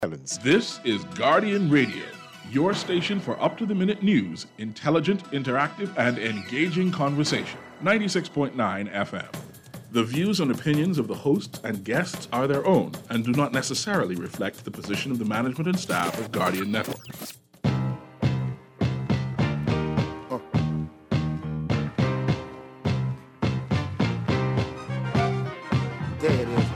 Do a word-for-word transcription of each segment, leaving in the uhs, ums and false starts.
Islands. This is Guardian Radio, your station for up-to-the-minute news, intelligent, interactive, and engaging conversation. ninety-six point nine F M. The views and opinions of the hosts and guests are their own and do not necessarily reflect the position of the management and staff of Guardian Network. There it is.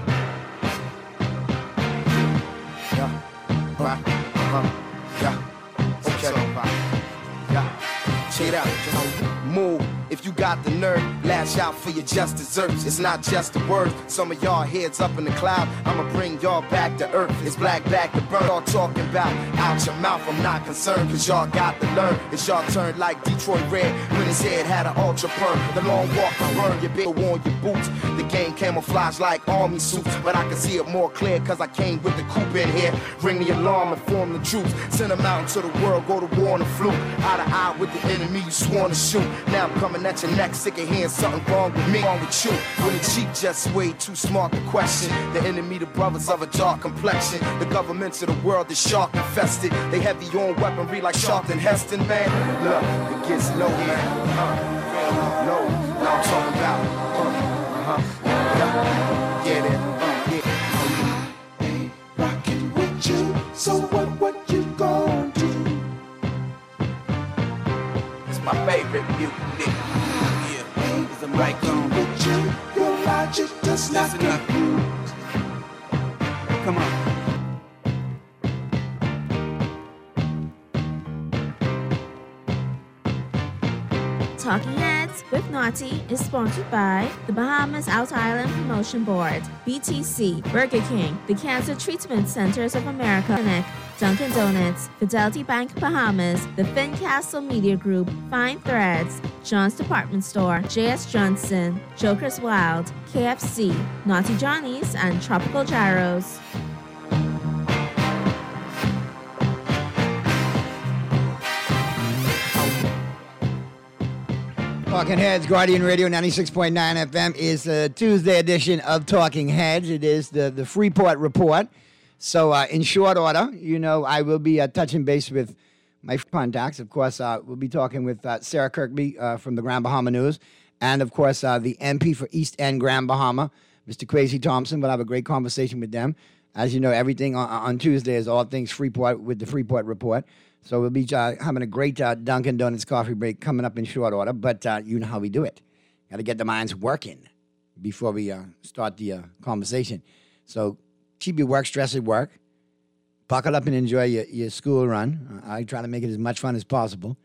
Yeah. Right. Uh-huh. Yeah. Okay. Yeah. Check it out. Move. If you got the nerve, lash out for your just desserts. It's not just a word. Some of y'all heads up in the cloud. I'ma bring y'all back to earth. It's black back to burn. All talking about out your mouth. I'm not concerned, cause y'all got to learn. It's y'all turn like Detroit Red when his head had an ultra perm. The long walk to burn. Your big worn your boots. The game camouflage like army suits, but I can see it more clear cause I came with the coupe in here. Ring the alarm, inform the troops. Send them out into the world, go to war on the flu. Eye to eye with the enemy you sworn to shoot. Now I'm coming at your neck, sick of hearing something wrong with me, wrong with you. When the cheap just way too smart to question. The enemy, the brothers of a dark complexion. The governments of the world is shark infested. They heavy on weaponry like Charlton Heston, man. Look, it gets low, man. Uh, low, now I'm talking about. Uh, uh-huh. Yeah, get it. Uh, yeah. Ain't rockin' with you, so what, what you gon' do? It's my favorite music. Like you with you, your logic does not get through. Come on. Talking Heads with Naughty is sponsored by the Bahamas Out Island Promotion Board, B T C, Burger King, the Cancer Treatment Centers of America Clinic, Dunkin' Donuts, Fidelity Bank Bahamas, the Fincastle Media Group, Fine Threads, John's Department Store, J S Johnson, Joker's Wild, K F C, Naughty Johnny's, and Tropical Gyros. Talking Heads, Guardian Radio ninety-six point nine F M is a Tuesday edition of Talking Heads. It is the, the Freeport Report. So uh, in short order, you know, I will be uh, touching base with my contacts. Of course, uh, we'll be talking with uh, Sarah Kirkby uh, from the Grand Bahama News. And, of course, uh, the M P for East End Grand Bahama, Mister Kwesi Thompson. We'll have a great conversation with them. As you know, everything on, on Tuesday is all things Freeport with the Freeport Report. So we'll be uh, having a great uh, Dunkin' Donuts coffee break coming up in short order. But uh, you know how we do it. Got to get the minds working before we uh, start the uh, conversation. So keep your work stress at work. Buckle up and enjoy your, your school run. Uh, I try to make it as much fun as possible.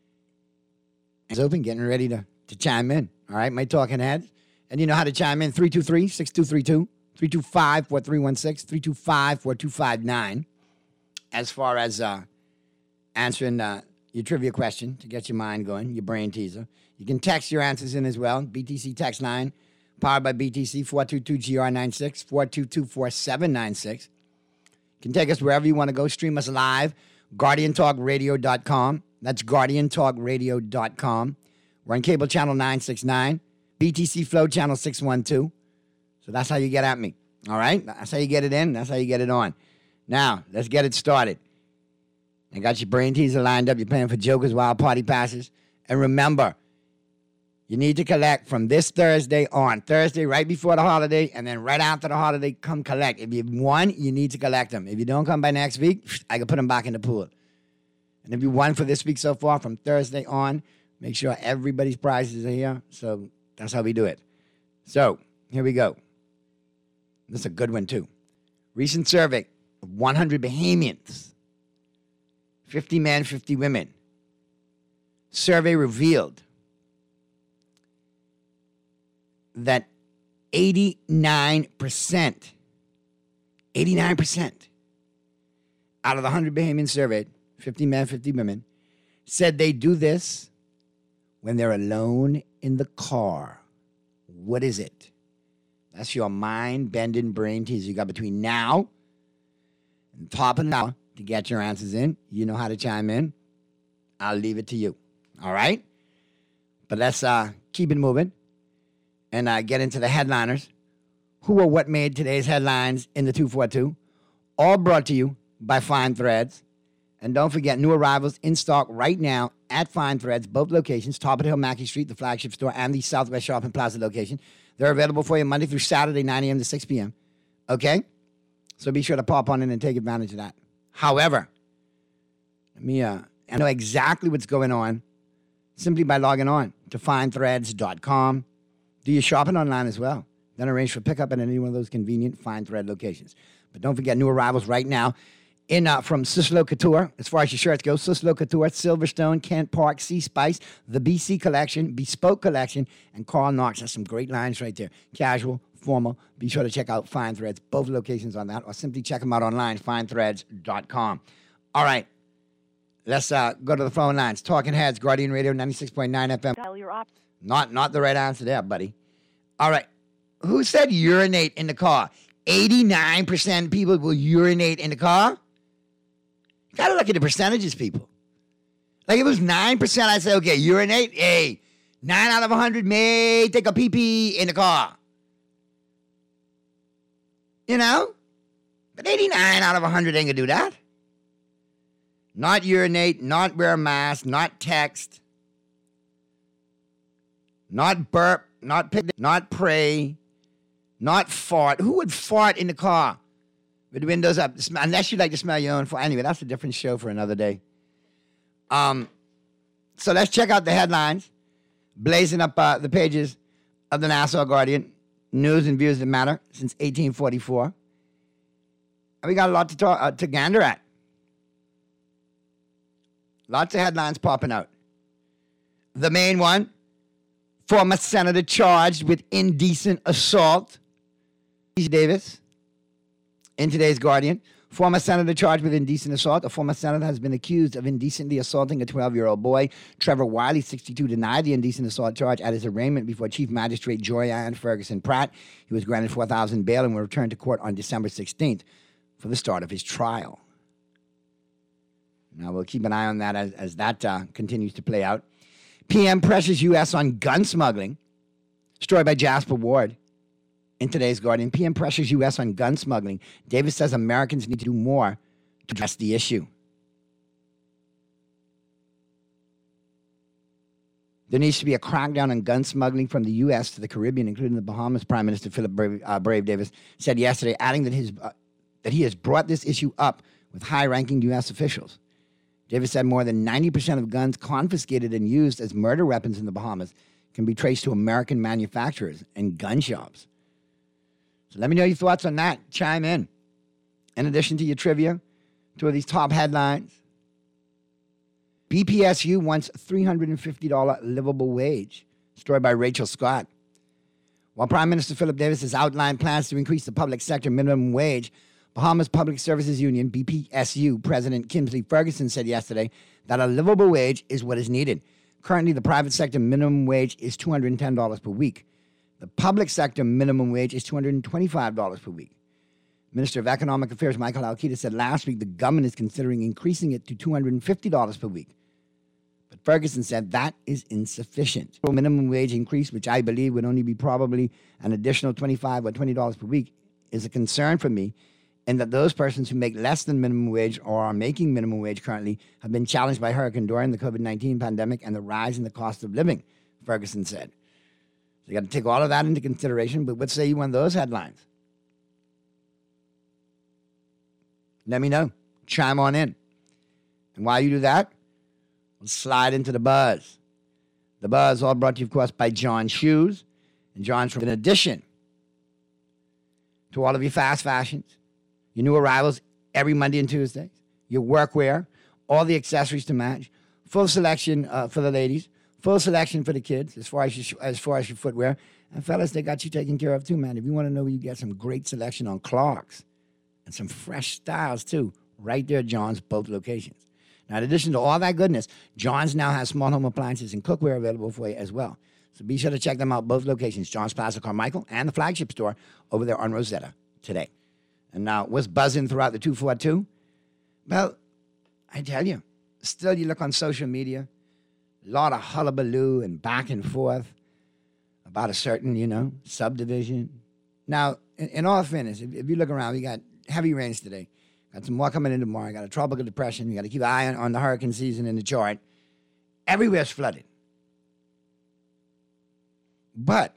It's open, getting ready to, to chime in. All right, my Talking Heads. And you know how to chime in, three two three, six two three two, three two five, four three one six, three two five, four two five nine. As far as uh, answering uh, your trivia question to get your mind going, your brain teaser. You can text your answers in as well. B T C Text line, powered by B T C, four two two G R nine six, four two two, four seven nine six. You can take us wherever you want to go. Stream us live, guardian talk radio dot com. That's guardian talk radio dot com. We're on cable channel nine sixty-nine, B T C Flow channel six one two. So that's how you get at me. All right? That's how you get it in. That's how you get it on. Now, let's get it started. I got your brain teaser lined up. You're paying for Joker's Wild Party passes. And remember, you need to collect from this Thursday on. Thursday, right before the holiday, and then right after the holiday, come collect. If you've won, you need to collect them. If you don't come by next week, I can put them back in the pool. And if you won for this week so far, from Thursday on, make sure everybody's prizes are here. So that's how we do it. So here we go. This is a good one, too. Recent survey of one hundred Bahamians. fifty men, fifty women. Survey revealed that eighty-nine percent, eighty-nine percent out of the one hundred Bahamians surveyed, fifty men, fifty women, said they do this when they're alone in the car. What is it? That's your mind-bending brain teaser. You got between now and top of an hour to get your answers in. You know how to chime in. I'll leave it to you. All right? But let's uh, keep it moving and uh, get into the headliners. Who or what made today's headlines in the two forty-two? All brought to you by Fine Threads. And don't forget, new arrivals in stock right now at Fine Threads, both locations, Top of the Hill, Mackey Street, the flagship store, and the Southwest Shopping Plaza location. They're available for you Monday through Saturday, nine a.m. to six p.m. Okay? So be sure to pop on in and take advantage of that. However, let me, uh, I know exactly what's going on simply by logging on to fine threads dot com. Do your shopping online as well. Then arrange for pickup at any one of those convenient Fine Thread locations. But don't forget, new arrivals right now in uh, from Sislo Couture, as far as your shirts go. Sislo Couture, Silverstone, Kent Park, Sea Spice, the B C Collection, Bespoke Collection, and Carl Knox. That's some great lines right there. Casual, formal. Be sure to check out Fine Threads, both locations on that, or simply check them out online, fine threads dot com. All right. Let's uh, go to the phone lines. Talking Heads, Guardian Radio, ninety-six point nine F M. Dial your op- Not, not the right answer there, buddy. All right. Who said urinate in the car? eighty-nine percent of people will urinate in the car? You gotta look at the percentages, people. Like if it was nine percent, I'd say, okay, urinate. Hey, nine out of one hundred may take a pee-pee in the car. You know? But eighty-nine out of one hundred ain't gonna do that. Not urinate, not wear a mask, not text, not burp, not pick, not pray, not fart. Who would fart in the car with the windows up? Unless you like to smell your own fart. Anyway, that's a different show for another day. Um, so let's check out the headlines, blazing up uh, the pages of the Nassau Guardian, news and views that matter since eighteen forty-four. And we got a lot to talk uh, to gander at. Lots of headlines popping out. The main one, former senator charged with indecent assault. Davis, in today's Guardian, former senator charged with indecent assault. A former senator has been accused of indecently assaulting a twelve-year-old boy. Trevor Wiley, sixty-two, denied the indecent assault charge at his arraignment before Chief Magistrate Joyanne Ferguson Pratt. He was granted four thousand dollars bail and will return to court on December sixteenth for the start of his trial. Now, we'll keep an eye on that as, as that uh, continues to play out. P M pressures U S on gun smuggling. Story by Jasper Ward in today's Guardian. P M pressures U S on gun smuggling. Davis says Americans need to do more to address the issue. There needs to be a crackdown on gun smuggling from the U S to the Caribbean, including the Bahamas. Prime Minister Philip Brave, uh, Brave Davis said yesterday, adding that, his, uh, that he has brought this issue up with high-ranking U S officials. Davis said more than ninety percent of guns confiscated and used as murder weapons in the Bahamas can be traced to American manufacturers and gun shops. So let me know your thoughts on that. Chime in. In addition to your trivia, two of these top headlines. B P S U wants three hundred fifty dollars livable wage. Story by Rachel Scott. While Prime Minister Philip Davis has outlined plans to increase the public sector minimum wage, Bahamas Public Services Union, B P S U, President Kingsley Ferguson said yesterday that a livable wage is what is needed. Currently, the private sector minimum wage is two hundred ten dollars per week. The public sector minimum wage is two hundred twenty-five dollars per week. Minister of Economic Affairs Michael Alquita said last week the government is considering increasing it to two hundred fifty dollars per week. But Ferguson said that is insufficient. The minimum wage increase, which I believe would only be probably an additional twenty-five dollars or twenty dollars per week, is a concern for me, and that those persons who make less than minimum wage or are making minimum wage currently have been challenged by Hurricane Dorian, the COVID nineteen pandemic, and the rise in the cost of living, Ferguson said. So you got to take all of that into consideration, but what say you on those headlines? Let me know. Chime on in. And while you do that, we'll slide into the buzz. The buzz all brought to you, of course, by John Shoes. And John's from, in addition to all of your fast fashions, your new arrivals every Monday and Tuesday, your workwear, all the accessories to match, full selection uh, for the ladies, full selection for the kids as far as your, as far as your footwear. And fellas, they got you taken care of too, man. If you want to know where you get some great selection on Clarks and some fresh styles too, right there at John's, both locations. Now, in addition to all that goodness, John's now has small home appliances and cookware available for you as well. So be sure to check them out, both locations, John's Plaza Carmichael and the flagship store over there on Rosetta today. And now, what's buzzing throughout the two forty-two? Well, I tell you, still you look on social media, a lot of hullabaloo and back and forth about a certain, you know, subdivision. Now, in, in all fairness, if, if you look around, we got heavy rains today. Got some more coming in tomorrow. Got a tropical depression. You got to keep an eye on, on the hurricane season in the chart. Everywhere's flooded. But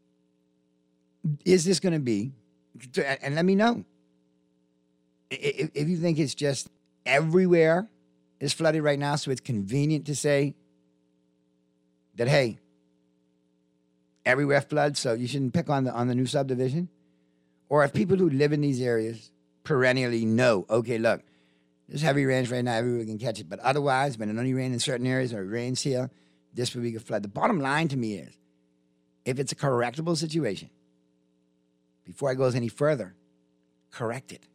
is this going to be, and let me know, if, if you think it's just everywhere is flooded right now, so it's convenient to say that, hey, everywhere floods, so you shouldn't pick on the on the new subdivision. Or if people who live in these areas perennially know, okay, look, there's heavy rains right now, everywhere can catch it. But otherwise, when it only rains in certain areas or it rains here, this will be a flood. The bottom line to me is, if it's a correctable situation, before it goes any further, correct it.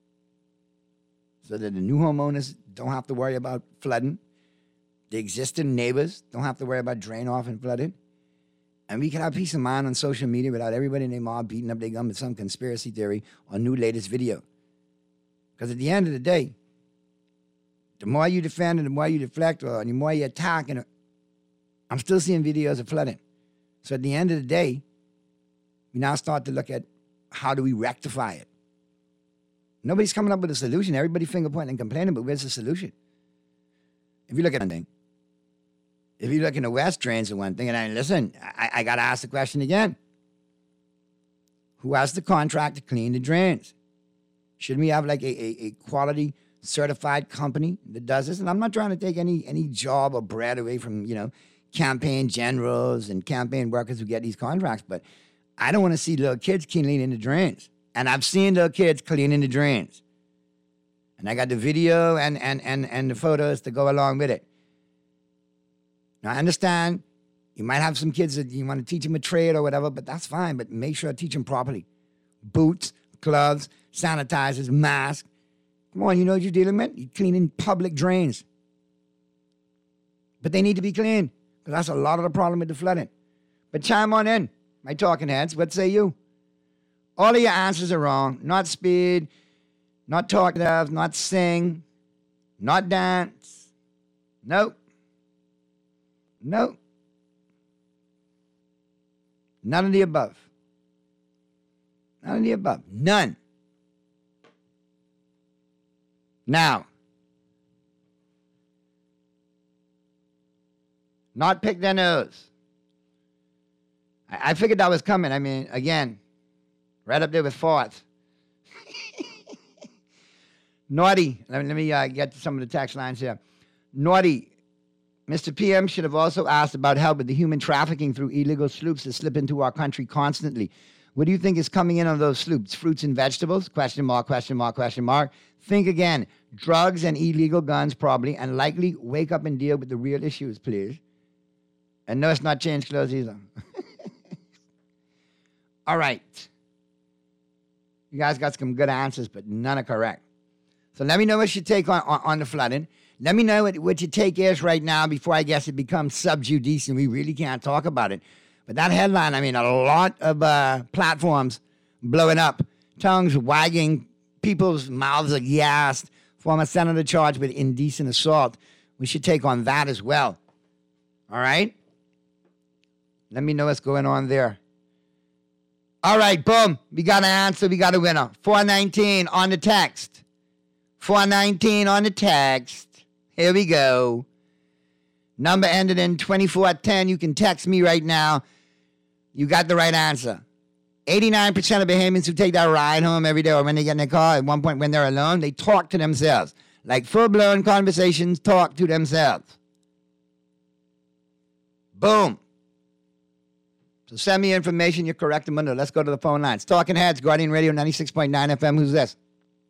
So that the new homeowners don't have to worry about flooding. The existing neighbors don't have to worry about drain off and flooding. And we can have peace of mind on social media without everybody and their mom beating up their gum with some conspiracy theory or new latest video. Because at the end of the day, the more you defend and the more you deflect or the more you attack, and I'm still seeing videos of flooding. So at the end of the day, we now start to look at how do we rectify it. Nobody's coming up with a solution. Everybody finger pointing and complaining, but where's the solution? If you look at one thing, if you look in the West, drains are one thing, and I listen, I, I got to ask the question again. Who has the contract to clean the drains? Shouldn't we have like a, a, a quality certified company that does this? And I'm not trying to take any any job or bread away from, you know, campaign generals and campaign workers who get these contracts, but I don't want to see little kids cleaning the drains. And I've seen little kids cleaning the drains. And I got the video and, and, and, and the photos to go along with it. Now, I understand you might have some kids that you want to teach them a trade or whatever, but that's fine. But make sure I teach them properly. Boots, gloves, sanitizers, masks. Come on, you know what you're dealing with? You're cleaning public drains. But they need to be cleaned, because that's a lot of the problem with the flooding. But chime on in, my talking heads. What say you? All of your answers are wrong. Not speed, not talkative, not sing, not dance. Nope. Nope. None of the above. None of the above. None. Now, not pick their nose. I, I figured that was coming. I mean, again, right up there with fourth. Naughty. Let me, let me uh, get to some of the text lines here. Naughty. Mister P M should have also asked about help with the human trafficking through illegal sloops that slip into our country constantly. What do you think is coming in on those sloops? Fruits and vegetables? Question mark, question mark, question mark. Think again. Drugs and illegal guns probably, and likely wake up and deal with the real issues, please. And no, it's not change clothes either. All right. You guys got some good answers, but none are correct. So let me know what you take on, on, on the flooding. Let me know what, what your take is right now before I guess it becomes sub judice and we really can't talk about it. But that headline, I mean, a lot of uh, platforms blowing up, tongues wagging, people's mouths are gassed, former senator charged with indecent assault. We should take on that as well. All right? Let me know what's going on there. All right, boom. We got an answer. We got a winner. four nineteen on the text. four nineteen on the text. Here we go. Number ended in twenty-four ten. You can text me right now. You got the right answer. eighty-nine percent of Bahamians who take that ride home every day or when they get in their car, at one point when they're alone, they talk to themselves. Like full-blown conversations, talk to themselves. Boom. So send me information. You're correct, Mundo. Let's go to the phone lines. Talking Heads, Guardian Radio, ninety-six point nine F M. Who's this?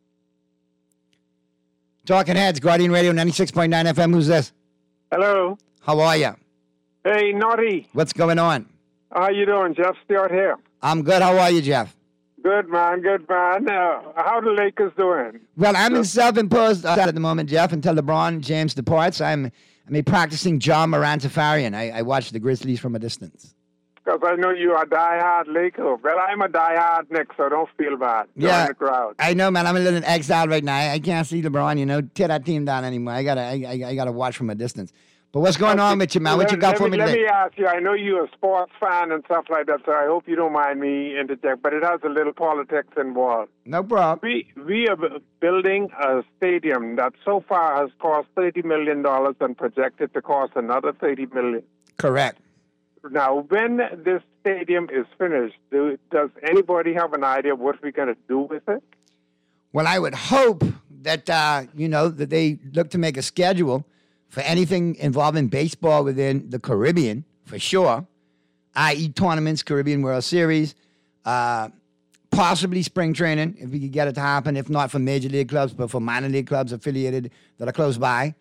Talking Heads, Guardian Radio, ninety-six point nine F M. Who's this? Hello. How are you? Hey, Naughty. What's going on? How you doing? Jeff Stewart here. I'm good. How are you, Jeff? Good, man. Good, man. Uh, how the Lakers doing? Well, I'm in self-imposed uh, at the moment, Jeff, until LeBron James departs. I'm, I'm a practicing John Morantafarian. I, I watch the Grizzlies from a distance. Because I know you are a diehard Laker. Well, I'm a diehard Knicks, so don't feel bad. Join Yeah, the crowd. I know, man. I'm a little in exile right now. I, I can't see LeBron, you know, tear that team down anymore. I gotta, I, I, I gotta watch from a distance. But what's going on with you, man? What let, you got let for me, me let today? me ask you, I know you're a sports fan and stuff like that, so I hope you don't mind me interject, but it has a little politics involved. No problem. We we are bu- building a stadium that so far has cost thirty million dollars and projected to cost another thirty million dollars. Correct. Now, when this stadium is finished, do, does anybody have an idea of what we're going to do with it? Well, I would hope that, uh, you know, that they look to make a schedule for anything involving baseball within the Caribbean, for sure, that is tournaments, Caribbean World Series, uh, possibly spring training, if we could get it to happen, if not for major league clubs, but for minor league clubs affiliated that are close by.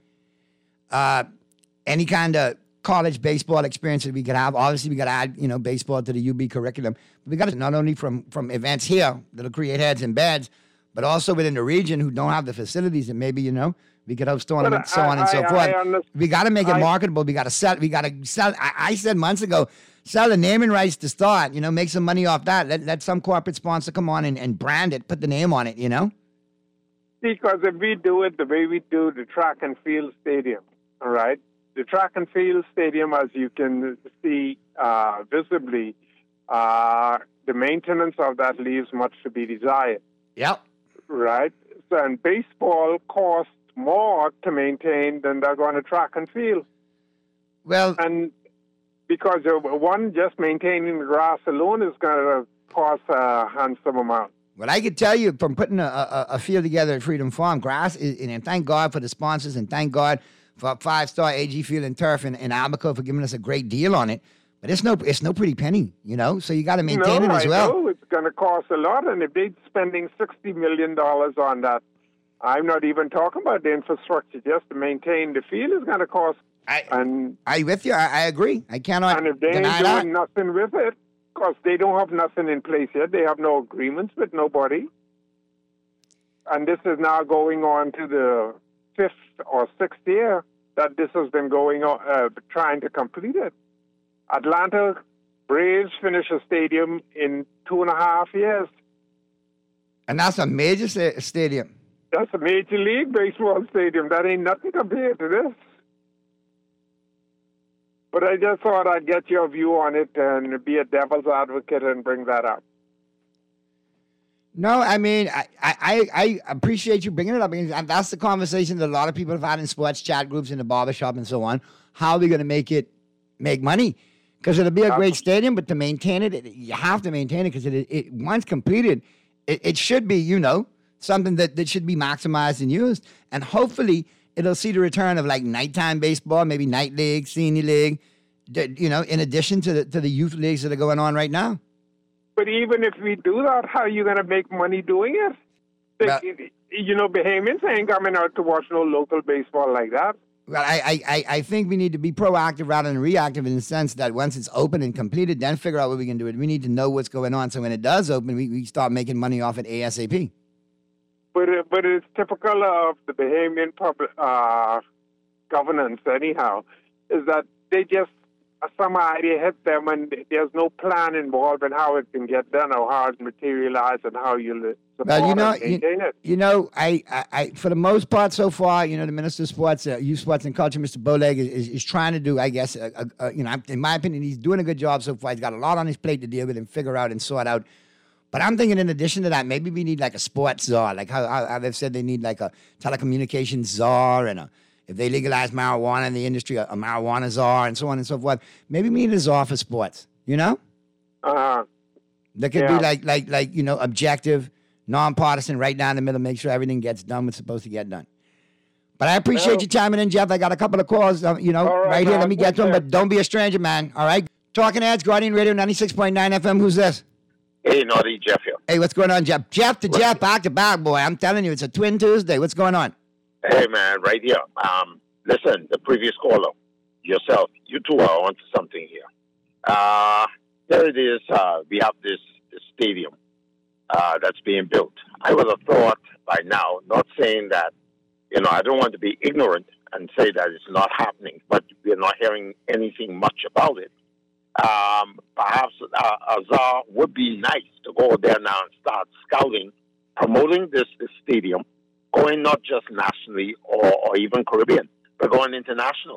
Uh, any kind of college baseball experience that we could have. Obviously, we got to add, you know, baseball to the U B curriculum. But we got to not only from, from events here that'll create heads and beds, but also within the region who don't have the facilities and maybe, you know, we could host tournaments, so I- on and so I- forth. I understand. We got to make it I- marketable. We got to sell. We got to sell. I, I said months ago, sell the naming rights to start. You know, make some money off that. Let, let some corporate sponsor come on and, and brand it, put the name on it. You know. Because if we do it the way we do the track and field stadium, all right, the track and field stadium, as you can see uh, visibly, uh, the maintenance of that leaves much to be desired, Yep. right? So, and baseball costs more to maintain than they're going to track and field. Well, And because of one, just maintaining the grass alone is going to cost a handsome amount. Well, I could tell you from putting a, a, a field together at Freedom Farm, grass, is, and thank God for the sponsors, and thank God for Five Star A G Field and Turf and, and Albacore for giving us a great deal on it. But it's no, it's no pretty penny, you know. So you got to maintain no, it as I well. know it's going to cost a lot, and if they're spending sixty million dollars on that, I'm not even talking about the infrastructure. Just to maintain the field is going to cost. I, And I with you. I, I agree. I cannot and if they ain't deny that. doing nothing with it, because they don't have nothing in place yet, they have no agreements with nobody. And this is now going on to the fifth or sixth year that this has been going on, uh, trying to complete it. Atlanta Braves finish a stadium in two and a half years. And that's a major sta- stadium. That's a Major League Baseball stadium. That ain't nothing compared to this. But I just thought I'd get your view on it and be a devil's advocate and bring that up. No, I mean, I, I, I appreciate you bringing it up. And that's the conversation that a lot of people have had in sports chat groups, in the barbershop and so on. How are we going to make it make money? Because it'll be a great stadium, but to maintain it, it you have to maintain it because it, it once completed, it, it should be, you know, something that, that should be maximized and used. And hopefully it'll see the return of like nighttime baseball, maybe night league, senior league, that, you know, in addition to the, to the youth leagues that are going on right now. But even if we do that, how are you going to make money doing it? They, Well- you know, Bahamians ain't coming out to watch no local baseball like that. Well, I, I, I think we need to be proactive rather than reactive in the sense that once it's open and completed, then figure out what we can do. We need to know what's going on so when it does open, we, we start making money off it ASAP. But it, but it's typical of the Bahamian public uh, governance, anyhow, is that they just some idea hit them, and there's no plan involved in how it can get done or how it materializes and how you support Well, you know, and maintain you, it. you know, I, I, I, for the most part so far, you know, the Minister of Sports, uh, Youth Sports and Culture, Mister Bowleg, is, is, is trying to do, I guess, a, a, a, you know, in my opinion, he's doing a good job so far. He's got a lot on his plate to deal with and figure out and sort out. But I'm thinking in addition to that, maybe we need like a sports czar, like how, how, how they've said they need like a telecommunications czar and a, if they legalize marijuana in the industry, a, a marijuana czar and so on and so forth. Maybe we need a czar for sports, you know? Uh, That could Yeah. be like, like, like you know, objective, nonpartisan, right down the middle, make sure everything gets done what's supposed to get done. But I appreciate Well- you chiming in, Jeff. I got a couple of calls, uh, you know, All right, right, here. man. Let me get to them, Take but don't be a stranger, man. All right? Talking Heads, Guardian Radio, ninety-six point nine F M. Who's this? Hey, Naughty Jeff here. Hey, what's going on, Jeff? Jeff to Jeff, back to back, boy. I'm telling you, it's a twin Tuesday. What's going on? Hey, man, right here. Um, listen, the previous caller, yourself, you two are onto something here. Uh, there it is. Uh, we have this, this stadium uh, that's being built. I would have thought by now, not saying that, you know, I don't want to be ignorant and say that it's not happening, but we're not hearing anything much about it. Um, perhaps uh, Azar would be nice to go there now and start scouting, promoting this, this stadium, going not just nationally or, or even Caribbean, but going international.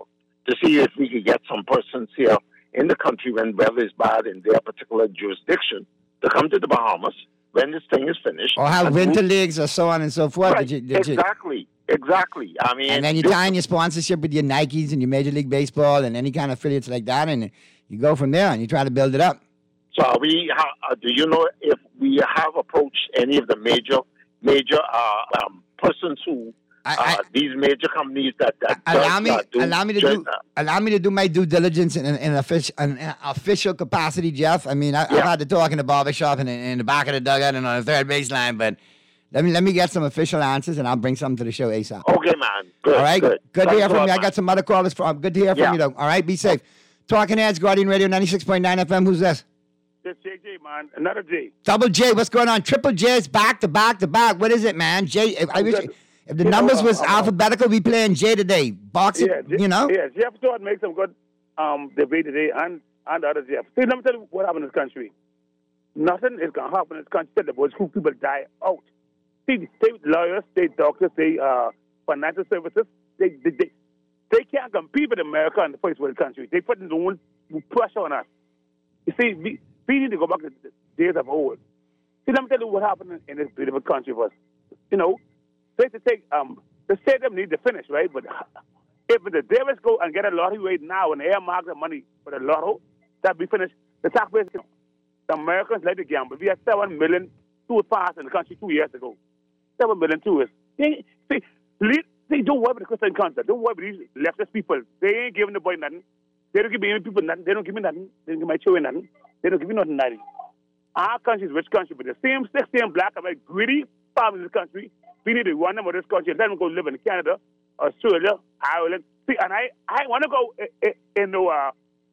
to see if we could get some persons here in the country when weather is bad in their particular jurisdiction to come to the Bahamas when this thing is finished. Or have and winter move- leagues or so on and so forth. Right, Did you- did you- exactly, exactly. I mean, and then you this- tie in your sponsorship with your Nikes and your Major League Baseball and any kind of affiliates like that, and you go from there and you try to build it up. So are we, uh, do you know if we have approached any of the major, major uh, um, persons who, I- uh, I- these major companies that, that Allow does, me, uh, do, allow me to just, do, uh, allow me to do my due diligence in, in, an, official, in an official capacity, Jeff. I mean, I, I've Yeah. had to talk in the barbershop and in, in the back of the dugout and on the third baseline, but let me let me get some official answers and I'll bring something to the show ASAP. okay, man. Good, All right, good. good to Thanks hear a from lot, you. I man. got some other callers. From, good to hear from Yeah. you, though. All right, be safe. Talking Heads, Guardian Radio, ninety-six point nine F M. Who's this? It's J J, man. Another J. Double J, what's going on? Triple J's back to back to back. What is it, man? J. If, I wish, if the You know, numbers uh, was uh, alphabetical, we playing J today. Box it, Yeah, J- you know. Yeah, Jeff Stewart makes some good um, debate today, and and the other Jeff. See, let me tell you what happened in this country. Nothing is going to happen in this country that the boys who people die out. See, state lawyers, state doctors, state uh, financial services, they, they they they can't compete with America in the first world country. They put their own pressure on us. You see, we, we need to go back to the days of old. See, let me tell you what happened in this beautiful country was, you know, they to take um the stadium needs to finish, right? But if the Davis go and get a lottery right now and earmark the money for the lotto, that be finished. The taxpayers, the Americans like to gamble. We had seven million tourists passed in the country two years ago. Seven million tourists. They, see, lead, they don't worry about the Christian concept. Don't worry about these leftist people. They ain't giving the boy nothing. They don't give me people nothing. They don't give me nothing. They don't give my children nothing. They don't give me nothing. nothing. Our country is a rich country, but the same six, same black and white greedy families in this country, we need to run them out of this country and let them go live in Canada, Australia, Ireland. See, and I, I want to go in, in, in the uh,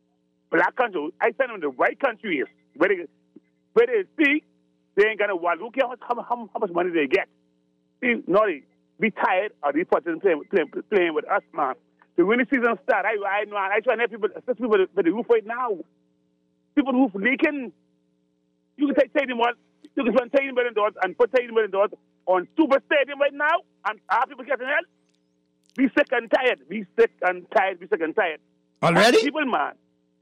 black country. I send them to the white countries where they, where they see they ain't got a wallet. Who cares how, how, how much money they get? See, Naughty, be tired of these parties playing, playing, playing with us, man. The winning season start. I, I know. I try to help people, assist people with the roof right now. People roof leaking. You can take thirty one. You can spend thirty million dollars and put thirty million dollars on Super Stadium right now, and our people getting help. Be sick and tired. Be sick and tired. Be sick and tired. Already? And people, man.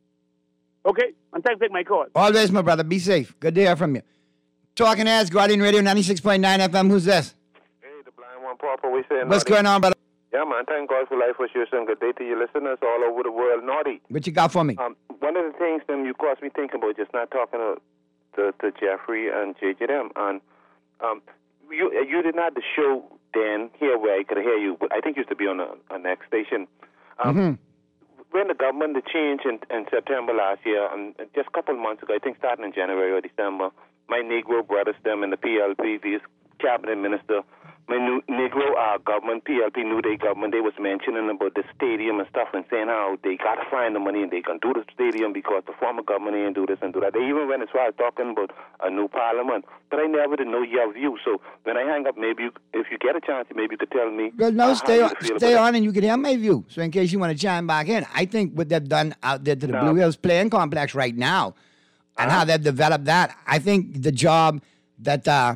Okay, and thanks for taking my call. Always, my brother. Be safe. Good to hear from you. Talking Heads, Guardian Radio, ninety-six point nine F M. Who's this? Hey, the blind one, Papa. We saying What's Naughty. going on, brother? Yeah, man. Thank God for life, for sure. And good day to your listeners all over the world. Naughty. What you got for me? Um, one of the things them you caused me thinking about just not talking to to, to Jeffrey and J J them, and um, you you did not the show then here where I could hear you, but I think you used to be on a, a next station. Um, Mm-hmm. When the government the change in, in September last year, and just a couple of months ago, I think starting in January or December, my Negro brothers, them in the P L P, these cabinet minister, my new Negro uh, government, P L P, New Day government, they was mentioning about the stadium and stuff and saying how they got to find the money and they can do the stadium because the former government ain't do this and do that. They even went as far as talking about a new parliament. But I never did know your view. So when I hang up, maybe you, if you get a chance, maybe you could tell me. Well, no, uh, stay how on, you feel stay about it. on, and you can hear my view. So in case you want to chime back in, I think what they've done out there to the No. Blue Hills playing complex right now, and Uh-huh. how they've developed that, I think the job that uh,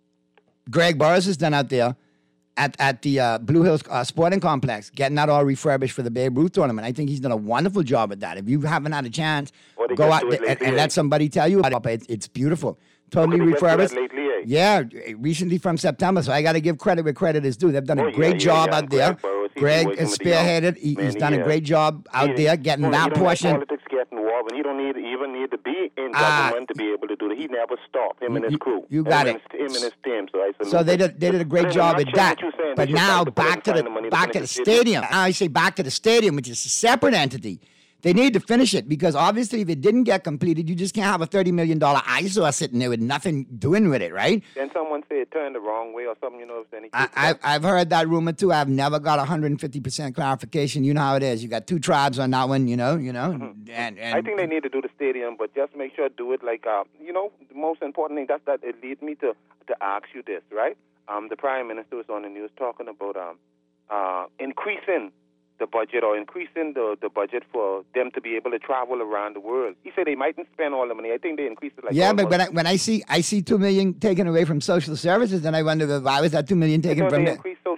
Greg Burris has done out there at at the uh, Blue Hills uh, Sporting Complex, getting that all refurbished for the Babe Ruth tournament. I think he's done a wonderful job with that. If you haven't had a chance, Well, they go just out do it there and, lately, and eh? let somebody tell you about it. It's, it's beautiful. Totally They just do that refurbished. lately, eh? Yeah, recently from September. So I got to give credit where credit is due. They've done Oh, a yeah, great yeah, job yeah. out there. Greg Burrows, he's been Greg working has with the young spearheaded. He, he's many done a years. great job out He- there getting well, that he don't portion. Let politics get involved, and he don't need even need to be in Ah. government to be able to do it. He never stopped. Him and his You- crew. you got him it. And his, him and his team. So I salute So they them. did, they did a great But in job a at nutshell, that. what you're saying, But they should now like to put back to find the the money to back to the finish the stadium. Now I say back to the stadium, which is a separate entity. They need to finish it because obviously if it didn't get completed, you just can't have a thirty million dollars eyesore sitting there with nothing doing with it, right? Then someone say it turned the wrong way or something. You know, if any. I, I've, I've heard that rumor too. I've never got one hundred fifty percent clarification. You know how it is. You got two tribes on that one, you know, you know. And, and I think they need to do the stadium, but just make sure do it like uh, you know. The most important thing that's that it leads me to to ask you this, right? Um, the prime minister was on the news talking about um, uh, increasing the budget or increasing the, the budget for them to be able to travel around the world. He said they mightn't spend all the money. I think they increased it like yeah, but almost- when I, when I see I see two million taken away from social services, then I wonder why was that two million taken Because from they the, increased social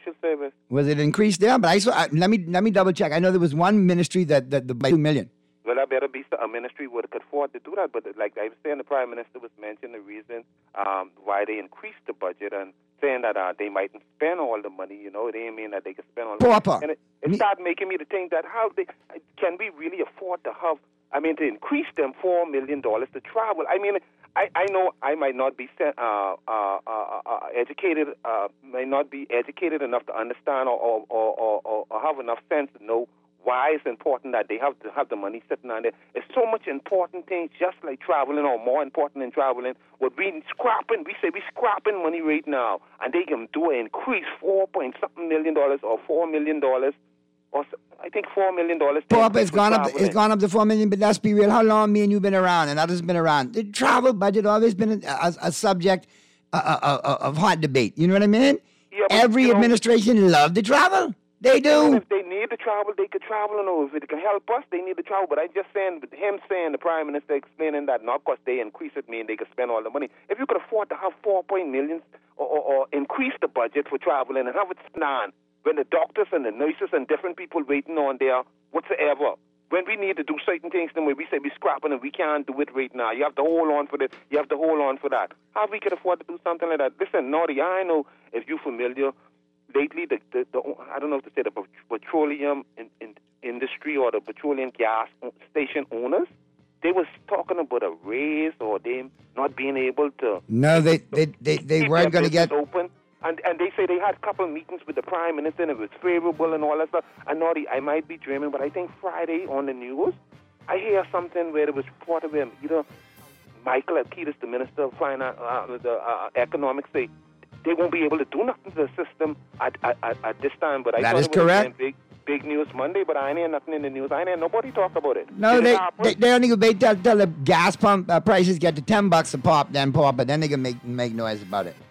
social service. Was it increased there? But I saw. Uh, let me let me double check. I know there was one ministry that that the by two million. Well, I better be a ministry would could afford to do that. But like I was saying, the Prime Minister was mentioning the reason um, why they increased the budget and saying that uh, they mightn't spend all the money. You know, it didn't mean that they could spend all the Papa. money. And it, it Me- started making me to think that how they can we really afford to have, I mean, to increase them four million dollars to travel. I mean, I, I know I might not be uh, uh, uh, uh, educated, uh, may not be educated enough to understand or, or, or, or, or have enough sense to know why it's important that they have to have the money sitting on there. It's so much important things, just like traveling, or more important than traveling. What we scrapping, we say we scrapping money right now, and they can do an increase four point something million dollars or four million dollars, or I think four million dollars. Papa, it's gone up. It's gone up to four million. But let's be real. How long me and you been around, and others been around? The travel budget always been a, a, a subject uh, uh, uh, of hot debate. You know what I mean? Yeah, but, Every you know, administration love to travel. They do. If they need to travel, they could travel. And if it can help us, they need to travel. But I just saying, him saying, the Prime Minister explaining that not because they increase it mean they could spend all the money. If you could afford to have four point millions or, or, or increase the budget for traveling and have it spent on when the doctors and the nurses and different people waiting on there whatsoever. When we need to do certain things, then when we say we're scrapping and we can't do it right now, you have to hold on for this, you have to hold on for that. How we could afford to do something like that? Listen, Naughty, I know if you're familiar. Lately, the, the, the I don't know if to say the petroleum in, in industry or the petroleum gas station owners, they was talking about a raise or them not being able to. No, they they they, they weren't going to get open. And and they say they had a couple of meetings with the Prime Minister and it was favorable and all that stuff. And Naughty, I might be dreaming, but I think Friday on the news, I hear something where it was reported where either Michael Akitas, the Minister of Finance, uh, the uh, Economics, say they won't be able to do nothing to the system at, at, at, at this time. But I that thought is it was correct. Big, big news Monday, but I ain't hear nothing in the news. I ain't hear nobody talk about it. No, Did they, it happen? they they only wait till, till the gas pump uh, prices get to ten bucks a pop, then pop, but then they can make make noise about it.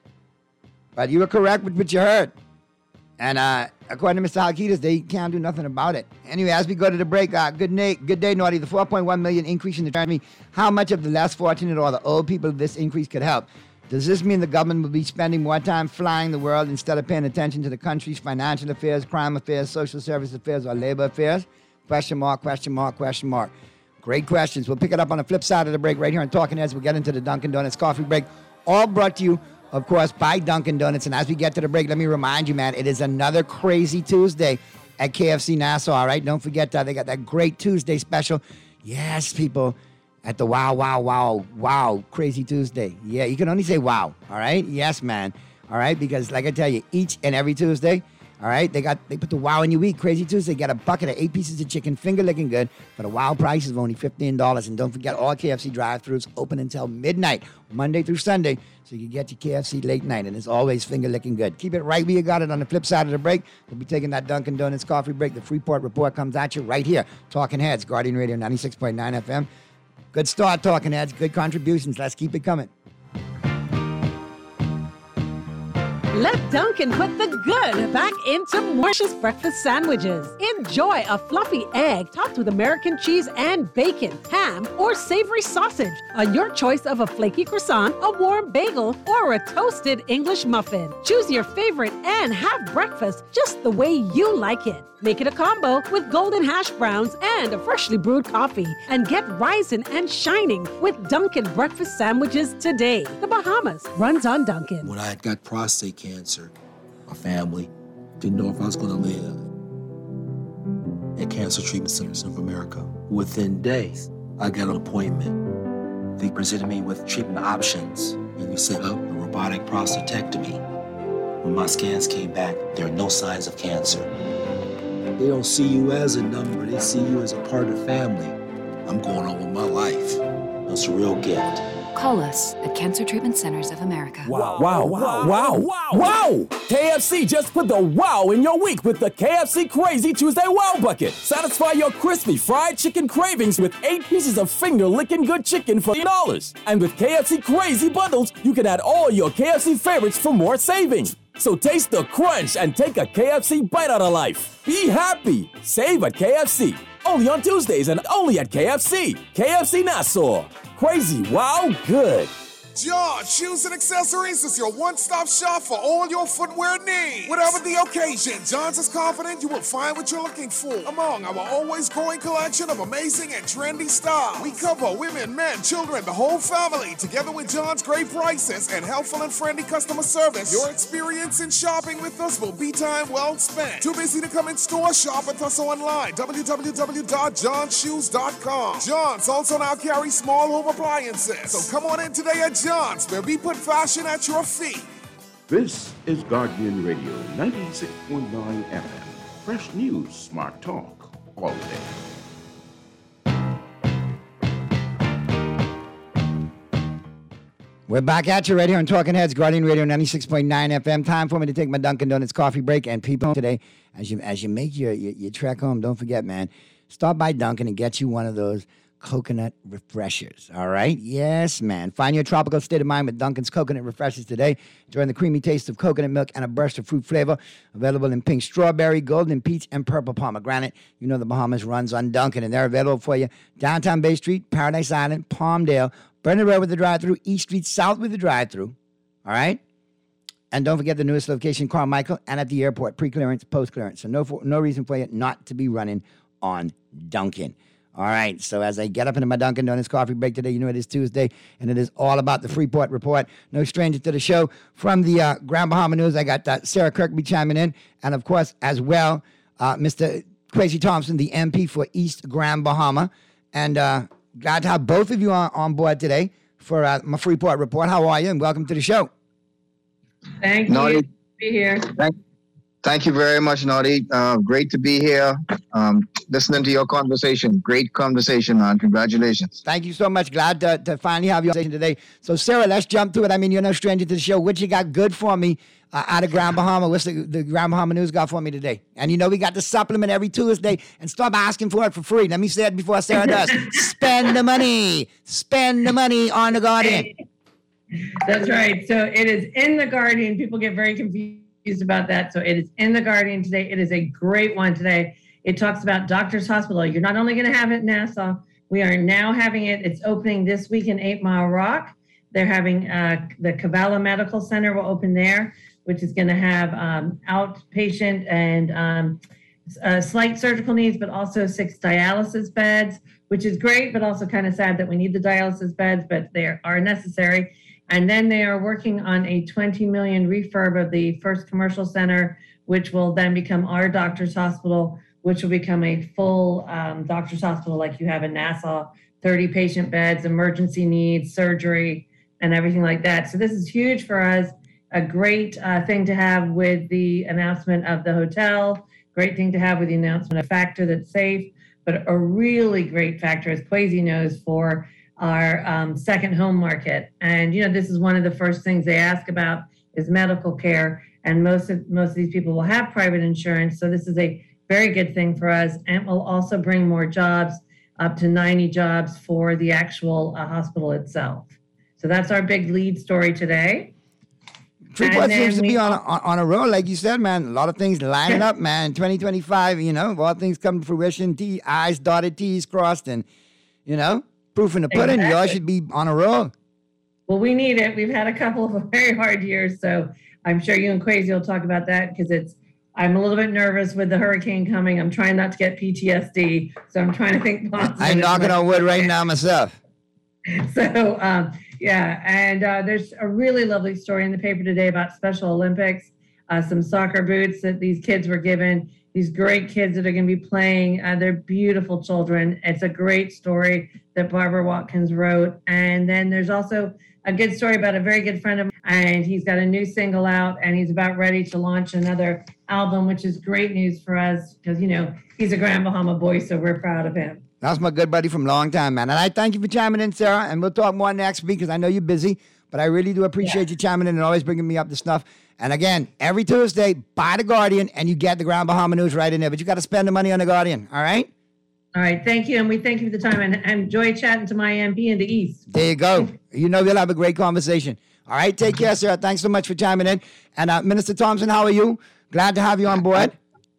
But you were correct with what you heard, and uh, according to Mister Halkitis, they can't do nothing about it. Anyway, as we go to the break, uh, good day, good day, Naughty. The four point one million increase in the economy. How much of the less fortunate or the old people this increase could help? Does this mean the government will be spending more time flying the world instead of paying attention to the country's financial affairs, crime affairs, social service affairs, or labor affairs? Question mark, question mark, question mark. Great questions. We'll pick it up on the flip side of the break right here on Talking Heads. We'll get into the Dunkin' Donuts coffee break. All brought to you, of course, by Dunkin' Donuts. And as we get to the break, let me remind you, man, it is another crazy Tuesday at K F C Nassau, all right? Don't forget that. They got that great Tuesday special. Yes, people. At the wow, wow, wow, wow, Crazy Tuesday. Yeah, you can only say wow, all right? Yes, man, all right? Because like I tell you, each and every Tuesday, all right, they got they put the wow in your week. Crazy Tuesday, got a bucket of eight pieces of chicken, finger licking good, for the wow price of only fifteen dollars. And don't forget, all K F C drive-thrus open until midnight, Monday through Sunday, so you can get your K F C late night, and it's always finger licking good. Keep it right where you got it. On the flip side of the break, we'll be taking that Dunkin' Donuts coffee break. The Freeport Report comes at you right here. Talking Heads, Guardian Radio ninety-six point nine F M. Good start, Talking Heads. Good contributions. Let's keep it coming. Let Dunkin' put the good back into Marsha's breakfast sandwiches. Enjoy a fluffy egg topped with American cheese and bacon, ham, or savory sausage on your choice of a flaky croissant, a warm bagel, or a toasted English muffin. Choose your favorite and have breakfast just the way you like it. Make it a combo with golden hash browns and a freshly brewed coffee. And get rising and shining with Dunkin' breakfast sandwiches today. The Bahamas runs on Dunkin'. When I got prostate cancer, my family didn't know if I was going to live. At Cancer Treatment Centers of America, within days, I got an appointment. They presented me with treatment options, and we set up a robotic prostatectomy. When my scans came back, there are no signs of cancer. They don't see you as a number, they see you as a part of the family. I'm going on with my life. That's a real gift. Call us at Cancer Treatment Centers of America. Wow, wow, wow, wow, wow, wow! K F C just put the wow in your week with the K F C Crazy Tuesday Wow Bucket. Satisfy your crispy fried chicken cravings with eight pieces of finger-licking good chicken for eight dollars. And with K F C Crazy Bundles, you can add all your K F C favorites for more savings. So taste the crunch and take a K F C bite out of life. Be happy. Save at K F C. Only on Tuesdays and only at K F C. K F C Nassau. Crazy, wow, good. John Shoes and Accessories is your one-stop shop for all your footwear needs. Whatever the occasion, John's is confident you will find what you're looking for among our always growing collection of amazing and trendy styles. We cover women, men, children, the whole family. Together with John's great prices and helpful and friendly customer service, your experience in shopping with us will be time well spent. Too busy to come in store? Shop with us online. w w w dot john shoes dot com. John's also now carries small home appliances. So come on in today at John's, where we put fashion at your feet. This is Guardian Radio ninety-six point nine F M. Fresh news, smart talk, all day. We're back at you right here on Talking Heads, Guardian Radio ninety-six point nine F M. Time for me to take my Dunkin' Donuts coffee break. And people, today, as you as you make your, your, your trek home, don't forget, man, stop by Dunkin' and get you one of those coconut refreshers, all right? Yes, man. Find your tropical state of mind with Dunkin's coconut refreshers today. Enjoy the creamy taste of coconut milk and a burst of fruit flavor. Available in pink strawberry, golden peach, and purple pomegranate. You know the Bahamas runs on Dunkin', and they're available for you downtown Bay Street, Paradise Island, Palmdale, Burner Road with the drive-thru, East Street South with the drive-thru, all right? And don't forget the newest location, Carmichael, and at the airport, pre-clearance, post-clearance. So no, for, no reason for you not to be running on Dunkin'. All right, so as I get up into my Dunkin' Donuts coffee break today, you know it is Tuesday, and it is all about the Freeport Report. No stranger to the show. From the uh, Grand Bahama News, I got uh, Sarah Kirkby chiming in, and of course, as well, uh, Mister Kwesi Thompson, the M P for East Grand Bahama. And uh, glad to have both of you on, on board today for uh, my Freeport Report. How are you, and welcome to the show. Thank you. Naughty. to be here. Thank, thank you very much, Naughty. Uh, great to be here. Um, listening to your conversation. Great conversation, man. Congratulations. Thank you so much. Glad to, to finally have you on station today. So, Sarah, let's jump to it. I mean, you're no stranger to the show. What you got good for me uh, out of Grand Bahama? What's the, the Grand Bahama News got for me today? And you know we got the supplement every Tuesday, and stop asking for it for free. Let me say it before Sarah does. Spend the money. Spend the money on the Guardian. That's right. So it is in the Guardian. People get very confused about that. So it is in the Guardian today. It is a great one today. It talks about Doctors Hospital. You're not only going to have it in Nassau, we are now having it. It's opening this week in Eight Mile Rock. They're having uh, the Cavallo Medical Center will open there, which is going to have um, outpatient and um, uh, slight surgical needs, but also six dialysis beds, which is great, but also kind of sad that we need the dialysis beds, but they are necessary. And then they are working on a twenty million refurb of the first commercial center, which will then become our Doctors Hospital, which will become a full um, doctor's hospital like you have in Nassau, thirty patient beds, emergency needs, surgery, and everything like that. So this is huge for us, a great uh, thing to have with the announcement of the hotel, great thing to have with the announcement of Factor that's safe, but a really great factor, as Kwesi knows, for our um, second home market. And, you know, this is one of the first things they ask about is medical care. And most of, most of these people will have private insurance. So this is a very good thing for us, and will also bring more jobs, up to ninety jobs for the actual uh, hospital itself. So that's our big lead story today. Freeport seems to be on a, on a roll, like you said, man. A lot of things lining up, man. twenty twenty-five, you know, all things come to fruition. T, I's dotted, T's crossed, and, you know, proof in the pudding. Exactly. Y'all should be on a roll. Well, we need it. We've had a couple of very hard years, so I'm sure you and Kwesi will talk about that, because it's I'm a little bit nervous with the hurricane coming. I'm trying not to get P T S D, so I'm trying to think positive. I'm knocking on wood right now myself. So, um, yeah, and uh, there's a really lovely story in the paper today about Special Olympics, uh, some soccer boots that these kids were given, these great kids that are going to be playing. Uh, they're beautiful children. It's a great story that Barbara Watkins wrote. And then there's also a good story about a very good friend of mine, and he's got a new single out, and he's about ready to launch another album, which is great news for us because, you know, he's a Grand Bahama boy, so we're proud of him. That's my good buddy from a long time, man. And I thank you for chiming in, Sarah, and we'll talk more next week because I know you're busy, but I really do appreciate yeah. you chiming in and always bringing me up to stuff. And again, every Tuesday, buy The Guardian, and you get the Grand Bahama News right in there, but you got to spend the money on The Guardian, all right? All right, thank you, and we thank you for the time, and, and enjoy chatting to my M P in the East. There you go. You know we'll have a great conversation. All right, take care, Sarah. Thanks so much for chiming in. And uh, Minister Thompson, how are you? Glad to have you on board.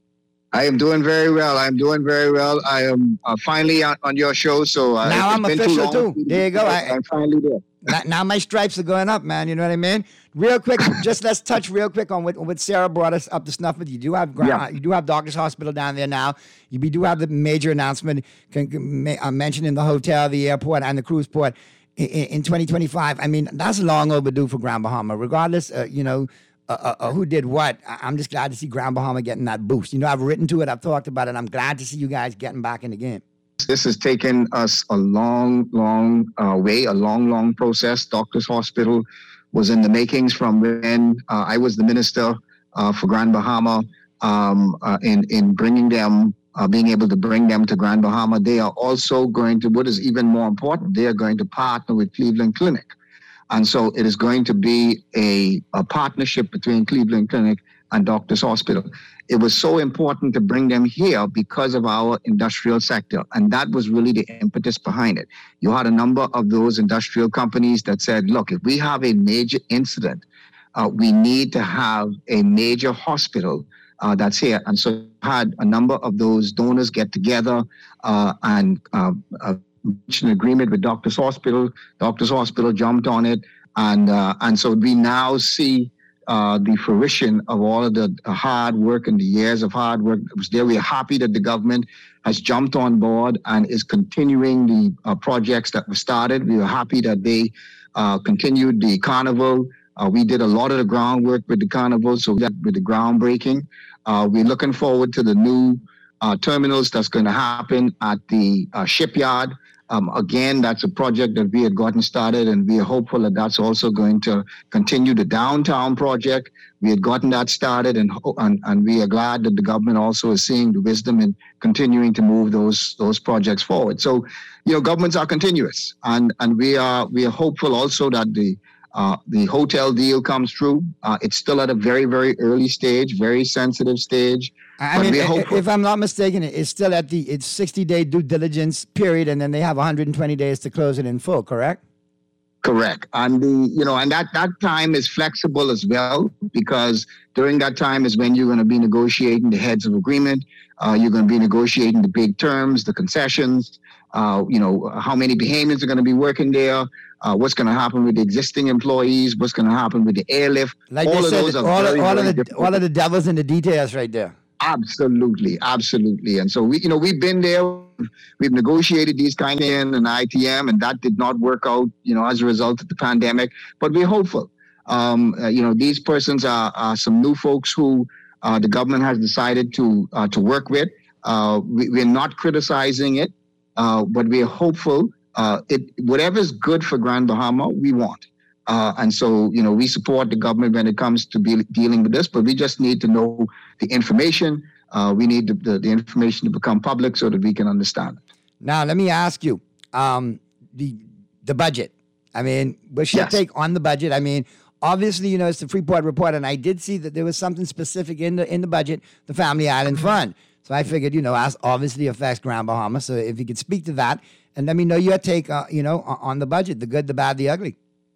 I am doing very well. I'm doing very well. I am uh, finally on, on your show. So uh, now I'm official too. too. There you go. I, I'm finally there. Now, now my stripes are going up, man. You know what I mean? Real quick, just let's touch real quick on what, what Sarah brought us up to snuff with. You do have Yeah. you do have Doctors Hospital down there now. You we do have the major announcement can, can, uh, mentioned in the hotel, the airport, and the cruise port in, in twenty twenty-five. I mean, that's long overdue for Grand Bahama. Regardless, uh, you know, uh, uh, uh, who did what. I- I'm just glad to see Grand Bahama getting that boost. You know, I've written to it, I've talked about it. I'm glad to see you guys getting back in the game. This has taken us a long, long uh, way, a long, long process. Doctors Hospital was in the makings from when uh, I was the minister uh, for Grand Bahama um, uh, in, in bringing them, uh, being able to bring them to Grand Bahama. They are also going to, what is even more important, they are going to partner with Cleveland Clinic. And so it is going to be a, a partnership between Cleveland Clinic and Doctors Hospital. It was so important to bring them here because of our industrial sector. And that was really the impetus behind it. You had a number of those industrial companies that said, look, if we have a major incident, uh, we need to have a major hospital uh, that's here. And so had a number of those donors get together uh, and uh, uh, reach an agreement with Doctors Hospital. Doctors Hospital jumped on it. And, uh, and so we now see Uh, the fruition of all of the hard work and the years of hard work that was there. We are happy that the government has jumped on board and is continuing the uh, projects that were started. We are happy that they uh, continued the carnival. Uh, we did a lot of the groundwork with the carnival, so that with the groundbreaking. Uh, we're looking forward to the new uh, terminals that's going to happen at the uh, shipyard. Um, again, that's a project that we had gotten started, and we are hopeful that that's also going to continue. The downtown project, we had gotten that started, and and, and we are glad that the government also is seeing the wisdom in continuing to move those those projects forward. So, you know, governments are continuous, and and we are we are hopeful also that the uh, the hotel deal comes through. Uh, it's still at a very very early stage, very sensitive stage. I mean, if, if I'm not mistaken, it's still at the it's sixty day due diligence period, and then they have one hundred twenty days to close it in full. Correct? Correct. And the you know, and that that time is flexible as well, because during that time is when you're going to be negotiating the heads of agreement. Uh, you're going to be negotiating the big terms, the concessions. Uh, you know, how many Bahamians are going to be working there? Uh, what's going to happen with the existing employees? What's going to happen with the airlift? Like all they of said, those are all, very, all very of the difficult. all of the devils in the details, right there. Absolutely, absolutely. And so we, you know, we've been there. We've negotiated these kind of in an I T M, and that did not work out, you know, as a result of the pandemic. But we're hopeful. Um, uh, you know, these persons are, are some new folks who uh, the government has decided to uh, to work with. Uh, we, we're not criticizing it, uh, but we're hopeful. Uh, it whatever's good for Grand Bahama, we want. Uh, and so, you know, we support the government when it comes to be dealing with this, but we just need to know the information. Uh, we need the, the, the information to become public so that we can understand it. Now, let me ask you, um, the the budget. I mean, what's your Yes. take on the budget? I mean, obviously, you know, it's the Freeport Report, and I did see that there was something specific in the in the budget, the Family Island Fund. So I figured, you know, as obviously affects Grand Bahama. So if you could speak to that and let me know your take, uh, you know, on, on the budget, the good, the bad, the ugly.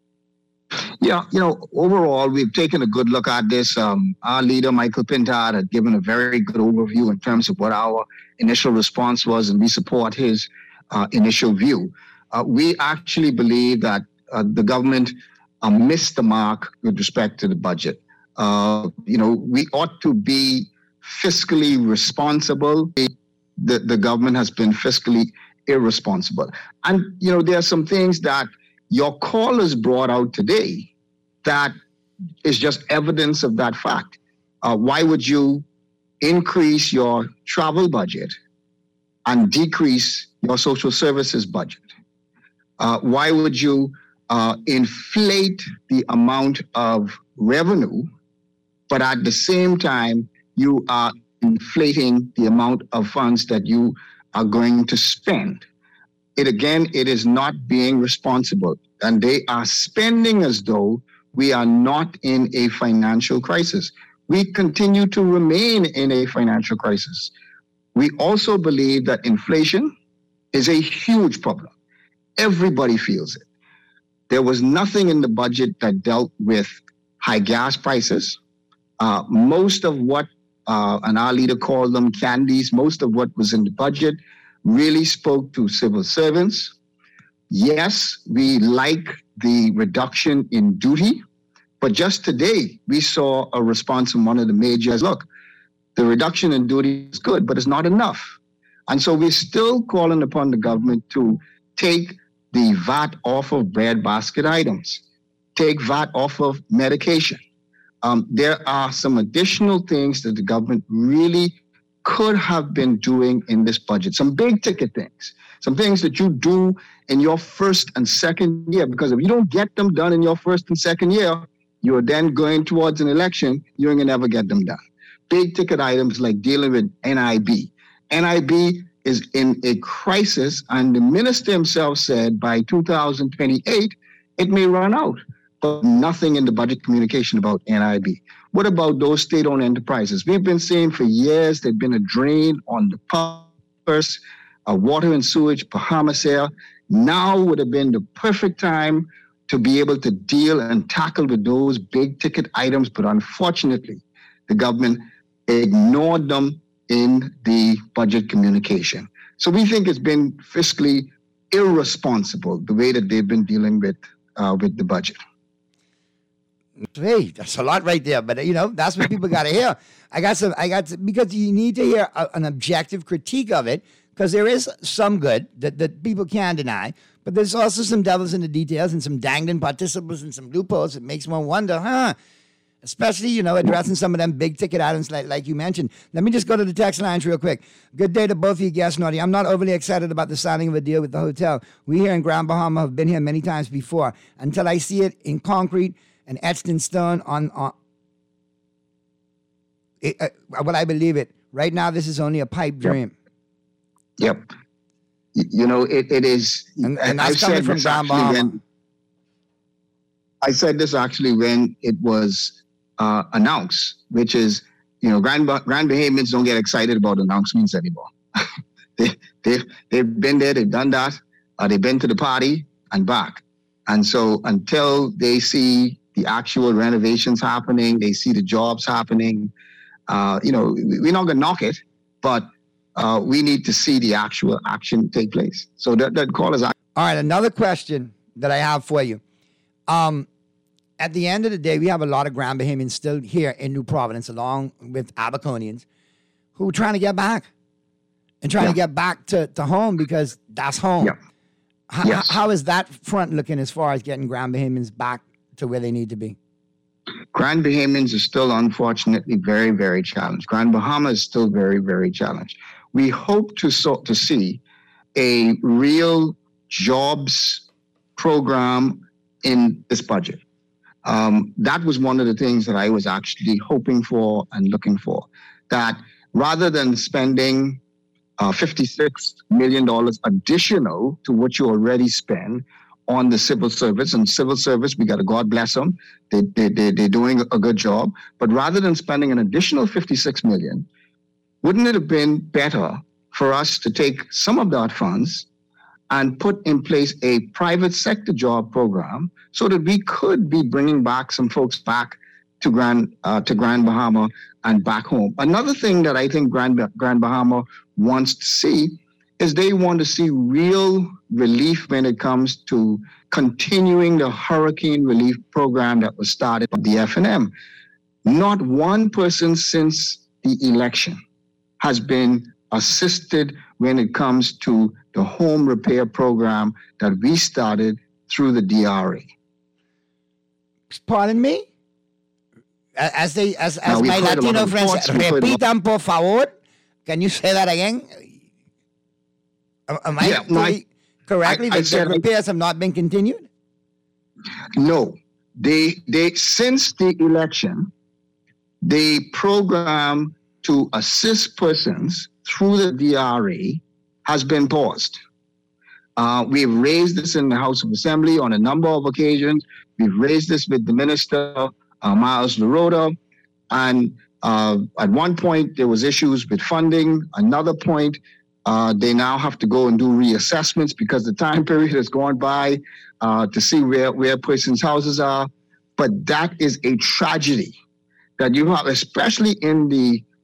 Yeah, you know, overall, we've taken a good look at this. Um, our leader, Michael Pintard, had given a very good overview in terms of what our initial response was, and we support his uh, initial view. Uh, we actually believe that uh, the government uh, missed the mark with respect to the budget. Uh, you know, we ought to be fiscally responsible. The, the government has been fiscally irresponsible. And, you know, there are some things that your callers brought out today that is just evidence of that fact. Uh, why would you increase your travel budget and decrease your social services budget? Uh, why would you uh, inflate the amount of revenue, but at the same time, you are inflating the amount of funds that you are going to spend? It again, it is not being responsible, and they are spending as though we are not in a financial crisis. We continue to remain in a financial crisis. We also believe that inflation is a huge problem. Everybody feels it. There was nothing in the budget that dealt with high gas prices. Uh, most of what uh, and our leader called them candies. Most of what was in the budget really spoke to civil servants. Yes, we like the reduction in duty, but just today we saw a response from one of the majors. Look, the reduction in duty is good, but it's not enough. And so we're still calling upon the government to take the V A T off of bread basket items, take V A T off of medication. Um, there are some additional things that the government really could have been doing in this budget, some big ticket things, some things that you do in your first and second year, because if you don't get them done in your first and second year, you're then going towards an election, you're going to never get them done. Big ticket items like dealing with N I B. N I B is in a crisis, and the minister himself said by two thousand twenty-eight, it may run out. But nothing in the budget communication about N I B. What about those state-owned enterprises? We've been saying for years they've been a drain on the purse, uh, water and sewage, Bahamas Air. Now would have been the perfect time to be able to deal and tackle with those big ticket items, but unfortunately, the government ignored them in the budget communication. So we think it's been fiscally irresponsible the way that they've been dealing with uh, with the budget. Hey, that's a lot right there. But, you know, that's what people got to hear. I got some, I got, to, because you need to hear a, an objective critique of it, because there is some good that, that people can deny, but there's also some devils in the details and some dangling participants and some loopholes that makes one wonder, huh? Especially, you know, addressing some of them big ticket items like, like you mentioned. Let me just go to the text lines real quick. Good day to both of you guests, Naughty. I'm not overly excited about the signing of a deal with the hotel. We here in Grand Bahama have been here many times before. Until I see it in concrete and etched in stone on, on it, uh, well, I believe it. Right now, this is only a pipe dream. Yep. yep. You know, it, it is. And, and that's coming from Grand Bahama. When, I said this actually when it was uh, announced, which is, you know, Grand, Grand Bahamians don't get excited about announcements anymore. they, they've, they've been there, they've done that. Uh, they've been to the party and back. And so until they see the actual renovations happening, they see the jobs happening, uh, you know, we're not going to knock it, but uh, we need to see the actual action take place. So that, that call is... All right, another question that I have for you. Um, at the end of the day, we have a lot of Grand Bahamians still here in New Providence, along with Abaconians, who are trying to get back and trying yeah. to get back to, to home, because that's home. Yeah. How, yes. how is that front looking as far as getting Grand Bahamians back to where they need to be? Grand Bahamians are still, unfortunately, very, very challenged. Grand Bahama is still very, very challenged. We hope to so, to see a real jobs program in this budget. Um, that was one of the things that I was actually hoping for and looking for. That rather than spending uh, fifty-six million dollars additional to what you already spend on the civil service, and civil service, we got to God bless them. They, they, they, they're doing a good job. But rather than spending an additional fifty-six million dollars, wouldn't it have been better for us to take some of that funds and put in place a private sector job program so that we could be bringing back some folks back to Grand uh, to Grand Bahama and back home? Another thing that I think Grand, Grand Bahama wants to see is they want to see real relief when it comes to continuing the hurricane relief program that was started by the F N M. Not one person since the election has been assisted when it comes to the home repair program that we started through the D R A. Pardon me? As they, as, as now, my Latino friends, repitan por favor. Can you say that again? Am I yeah, no, I, correctly? I, I that the repairs I, have not been continued? No. They, they, since the election, the program to assist persons through the D R A has been paused. Uh, we've raised this in the House of Assembly on a number of occasions. We've raised this with the Minister, uh, Miles LaRota. And uh, at one point, there was issues with funding. Another point, uh, they now have to go and do reassessments because the time period has gone by uh, to see where, where persons' houses are. But that is a tragedy that you have, especially in the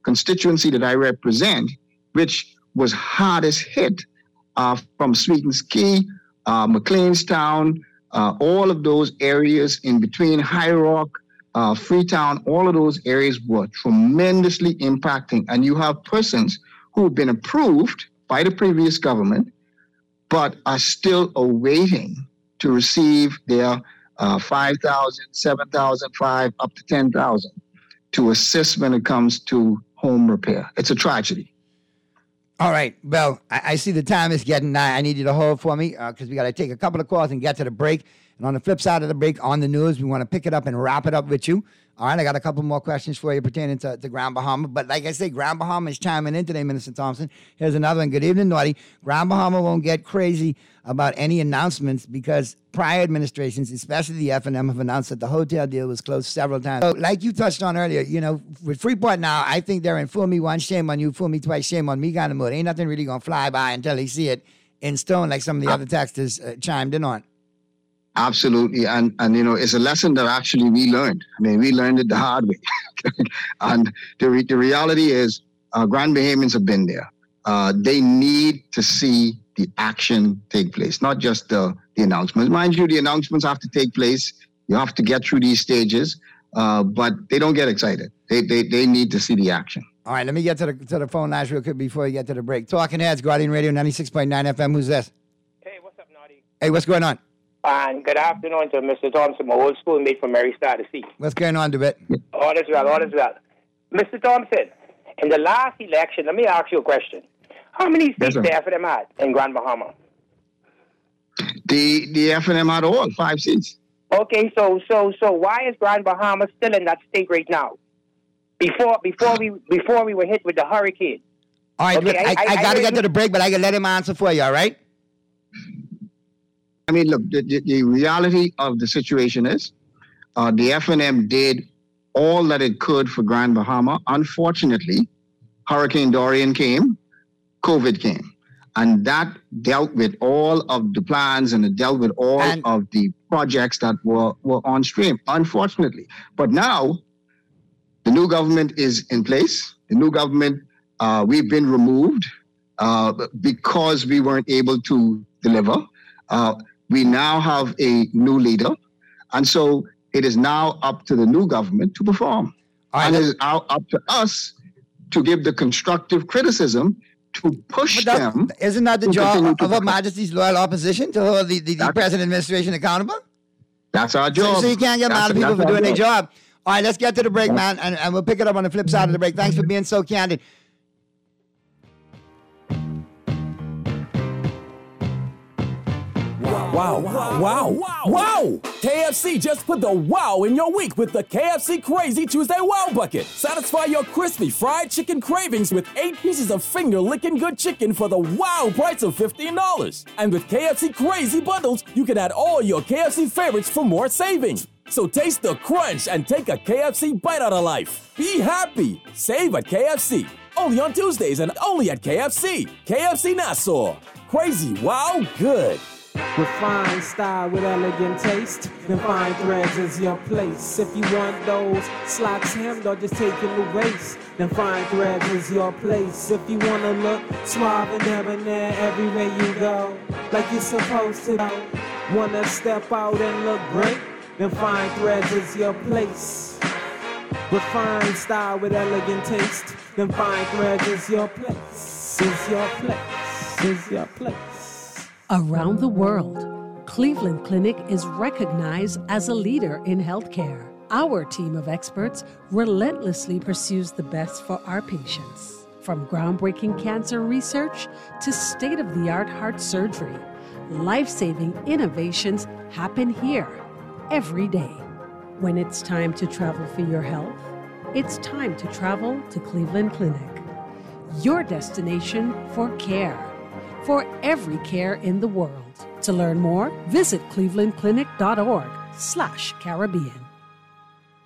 constituency that I represent, which was hardest hit uh, from Sweetens Key, uh, McLeanstown, uh, all of those areas in between High Rock, uh, Freetown, all of those areas were tremendously impacting. And you have persons who have been approved by the previous government, but are still awaiting to receive their uh, five thousand, seven thousand, five up to ten thousand to assist when it comes to home repair. It's a tragedy. All right, Bill, I, I see the time is getting nigh. I need you to hold for me because uh, we got to take a couple of calls and get to the break. And on the flip side of the break, on the news, we want to pick it up and wrap it up with you. All right, I got a couple more questions for you pertaining to, to Grand Bahama. But like I say, Grand Bahama is chiming in today, Minister Thompson. Here's another one. Good evening, Naughty. Grand Bahama won't get crazy about any announcements because prior administrations, especially the F and M, have announced that the hotel deal was closed several times. So like you touched on earlier, you know, with Freeport now, I think they're in fool me once, shame on you, fool me twice, shame on me kind of mood. Ain't nothing really going to fly by until they see it in stone like some of the other texters uh, chimed in on. Absolutely. And, and, you know, it's a lesson that actually we learned. I mean, we learned it the hard way. And the, re- the reality is uh, Grand Bahamians have been there. Uh, they need to see the action take place, not just the, the announcements. Mind you, the announcements have to take place. You have to get through these stages, uh, but they don't get excited. They, they, they need to see the action. All right, let me get to the, to the phone lines real quick before we get to the break. Talking Heads, Guardian Radio, ninety-six point nine F M. Who's this? Hey, what's up, Naughty? Hey, what's going on? And good afternoon to Mister Thompson, my old schoolmate from Mary Star to Sea. What's going on, DeWitt? All is well, all is well. Mister Thompson, in the last election, let me ask you a question. How many seats Yes, the F and M had in Grand Bahama? The the F and M had all five seats. Okay, so so so why is Grand Bahama still in that state right now? Before before we before we were hit with the hurricane. All right, okay, I, I, I, I got to get to the break, but I can let him answer for you, all right? I mean, look, the, the, the reality of the situation is uh, the F and M did all that it could for Grand Bahama. Unfortunately, Hurricane Dorian came, COVID came, and that dealt with all of the plans and it dealt with all and, of the projects that were, were on stream, unfortunately. But now, the new government is in place. The new government, uh, we've been removed uh, because we weren't able to deliver. Uh, we now have a new leader. And so it is now up to the new government to perform. Right. And it is now up to us to give the constructive criticism to push that, them. Isn't that the job of Her Majesty's loyal opposition, to hold the, the, the present administration accountable? That's our job. So, so you can't get mad at people for doing their job. All right, let's get to the break, man, and, and we'll pick it up on the flip side of the break. Thanks for being so candid. Wow, wow, wow, wow, wow! K F C just put the wow in your week with the K F C Crazy Tuesday Wow Bucket. Satisfy your crispy fried chicken cravings with eight pieces of finger-licking good chicken for the wow price of fifteen dollars. And with K F C Crazy Bundles, you can add all your K F C favorites for more savings. So taste the crunch and take a K F C bite out of life. Be happy. Save at K F C. Only on Tuesdays and only at K F C. K F C Nassau. Crazy wow good. Refined style with elegant taste, then fine threads is your place. If you want those slacks hemmed or just taking the waist, then fine threads is your place. If you wanna look suave and debonair everywhere you go, like you're supposed to go, wanna step out and look great, then fine threads is your place. Refined style with elegant taste, then fine threads is your place. Is your place. Is your place. Around the world, Cleveland Clinic is recognized as a leader in healthcare. Our team of experts relentlessly pursues the best for our patients. From groundbreaking cancer research to state-of-the-art heart surgery, life-saving innovations happen here every day. When it's time to travel for your health, it's time to travel to Cleveland Clinic, your destination for care. For every care in the world. To learn more, visit clevelandclinic.org slash Caribbean.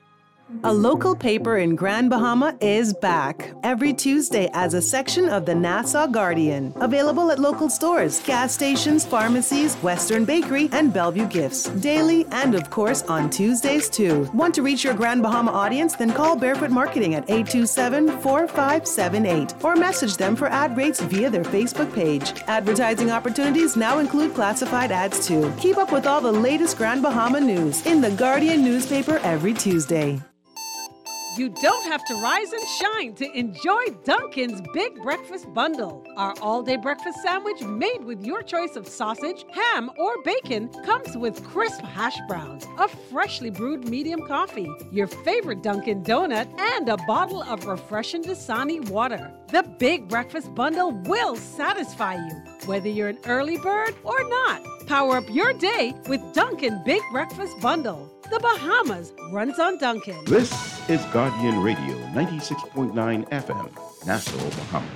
A local paper in Grand Bahama is back every Tuesday as a section of the Nassau Guardian. Available at local stores, gas stations, pharmacies, Western Bakery, and Bellevue Gifts. Daily and, of course, on Tuesdays too. Want to reach your Grand Bahama audience? Then call Barefoot Marketing at eight two seven, four five seven eight or message them for ad rates via their Facebook page. Advertising opportunities now include classified ads too. Keep up with all the latest Grand Bahama news in the Guardian newspaper every Tuesday. You don't have to rise and shine to enjoy Dunkin's Big Breakfast Bundle. Our all-day breakfast sandwich made with your choice of sausage, ham, or bacon comes with crisp hash browns, a freshly brewed medium coffee, your favorite Dunkin' donut, and a bottle of refreshing Dasani water. The Big Breakfast Bundle will satisfy you, whether you're an early bird or not. Power up your day with Dunkin' Big Breakfast Bundle. The Bahamas runs on Dunkin'. This is Guardian Radio, ninety-six point nine F M, Nassau, Bahamas.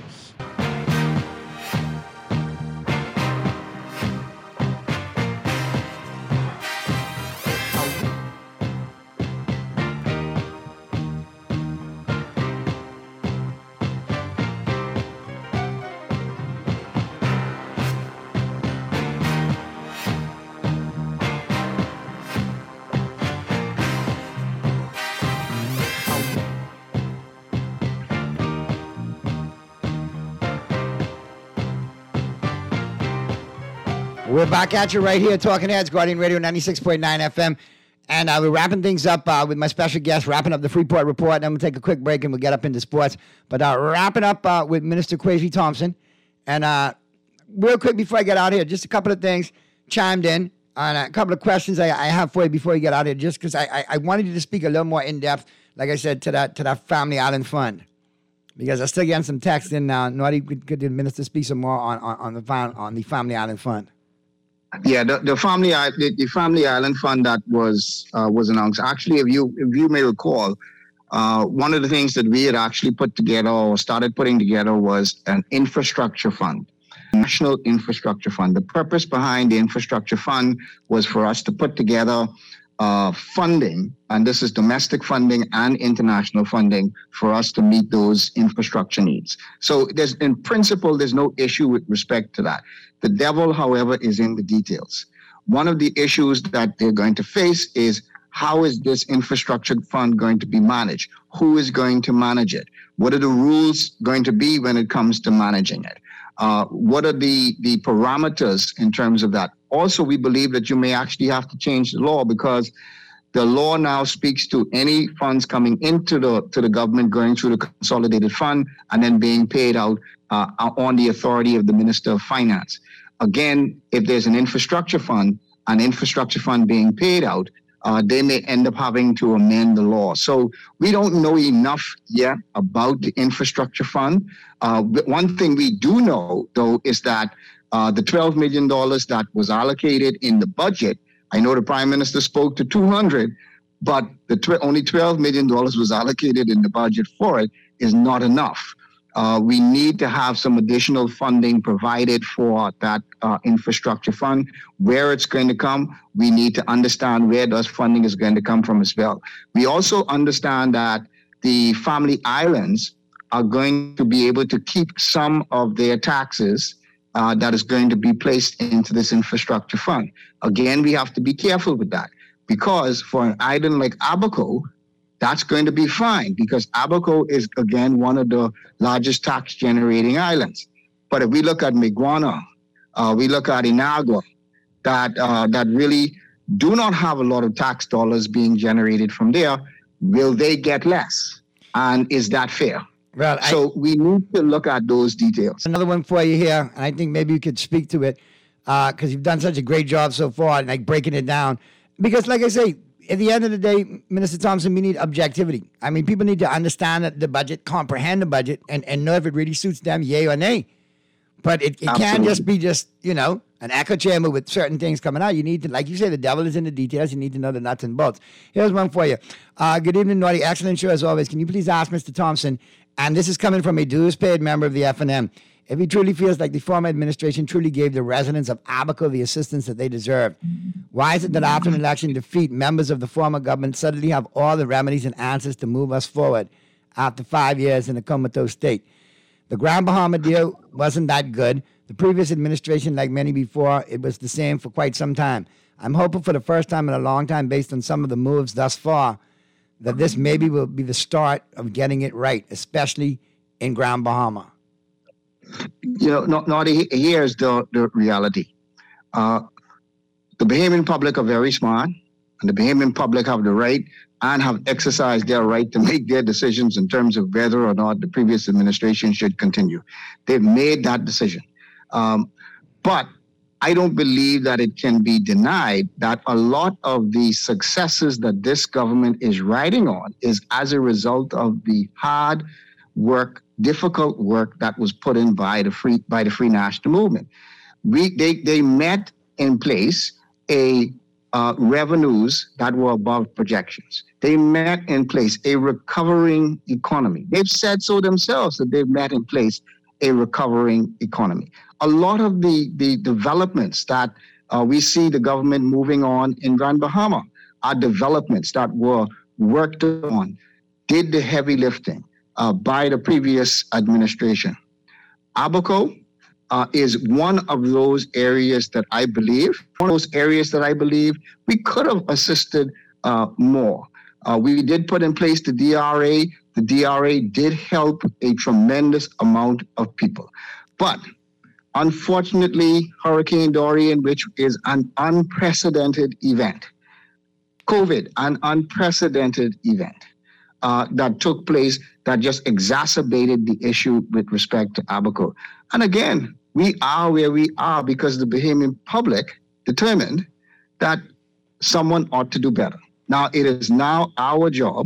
We're back at you right here, Talking Heads, Guardian Radio ninety-six point nine F M. And uh, we're wrapping things up uh, with my special guest, wrapping up the Freeport Report. Then we'll take a quick break and we'll get up into sports. But uh, wrapping up uh, with Minister Kwesi Thompson. And uh, real quick before I get out here, just a couple of things chimed in on a couple of questions I, I have for you before you get out here, just because I, I, I wanted you to speak a little more in depth, like I said, to that to that Family Island Fund. Because I still getting some text in now. Naughty, could, could the minister speak some more on, on, on, the, on the Family Island Fund? Yeah, the, the family the, the Family Island Fund that was uh, was announced. Actually, if you if you may recall, uh, one of the things that we had actually put together or started putting together was an infrastructure fund, National Infrastructure Fund. The purpose behind the infrastructure fund was for us to put together uh, funding, and this is domestic funding and international funding for us to meet those infrastructure needs. So there's, in principle, there's no issue with respect to that. The devil, however, is in the details. One of the issues that they're going to face is how is this infrastructure fund going to be managed? Who is going to manage it? What are the rules going to be when it comes to managing it? Uh, what are the, the parameters in terms of that? Also, we believe that you may actually have to change the law because the law now speaks to any funds coming into the to the government going through the consolidated fund and then being paid out uh, on the authority of the Minister of Finance. Again, if there's an infrastructure fund, an infrastructure fund being paid out, uh, they may end up having to amend the law. So we don't know enough yet about the infrastructure fund. Uh, but one thing we do know, though, is that uh, the twelve million dollars that was allocated in the budget, I know the Prime Minister spoke to two hundred, but the tw- only twelve million dollars was allocated in the budget for it is not enough. Uh, we need to have some additional funding provided for that uh, infrastructure fund. Where it's going to come, we need to understand where those funding is going to come from as well. We also understand that the family islands are going to be able to keep some of their taxes uh, that is going to be placed into this infrastructure fund. Again, we have to be careful with that because for an island like Abaco, that's going to be fine because Abaco is, again, one of the largest tax-generating islands. But if we look at Miguana, uh, we look at Inagua, that uh, that really do not have a lot of tax dollars being generated from there, will they get less? And is that fair? Well, so I, we need to look at those details. Another one for you here, and I think maybe you could speak to it because uh, you've done such a great job so far, like breaking it down. Because, like I say, at the end of the day, Minister Thompson, we need objectivity. I mean, people need to understand that the budget, comprehend the budget, and, and know if it really suits them, yay or nay. But it, it can't just be just, you know, an echo chamber with certain things coming out. You need to, like you say, the devil is in the details. You need to know the nuts and bolts. Here's one for you. Uh, good evening, Naughty. Excellent show as always. Can you please ask Mister Thompson, and this is coming from a dues-paid member of the F N M, if he truly feels like the former administration truly gave the residents of Abaco the assistance that they deserved, Why is it that after an election defeat, members of the former government suddenly have all the remedies and answers to move us forward after five years in a comatose state? The Grand Bahama deal wasn't that good. The previous administration, like many before, it was the same for quite some time. I'm hoping for the first time in a long time, based on some of the moves thus far, that this maybe will be the start of getting it right, especially in Grand Bahama. You know, not, not here's the, the reality. Uh, the Bahamian public are very smart, and the Bahamian public have the right and have exercised their right to make their decisions in terms of whether or not the previous administration should continue. They've made that decision. Um, but I don't believe that it can be denied that a lot of the successes that this government is riding on is as a result of the hard work, difficult work that was put in by the Free by the Free National Movement. We they they met in place a uh, revenues that were above projections. They met in place a recovering economy. They've said so themselves that they've met in place a recovering economy. A lot of the, the developments that uh, we see the government moving on in Grand Bahama are developments that were worked on, did the heavy lifting uh, by the previous administration. Abaco uh, is one of those areas that I believe, one of those areas that I believe we could have assisted uh, more. Uh, we did put in place the D R A. The D R A did help a tremendous amount of people. But unfortunately, Hurricane Dorian, which is an unprecedented event, COVID, an unprecedented event uh, that took place that just exacerbated the issue with respect to Abaco. And again, we are where we are because the Bahamian public determined that someone ought to do better. Now, it is now our job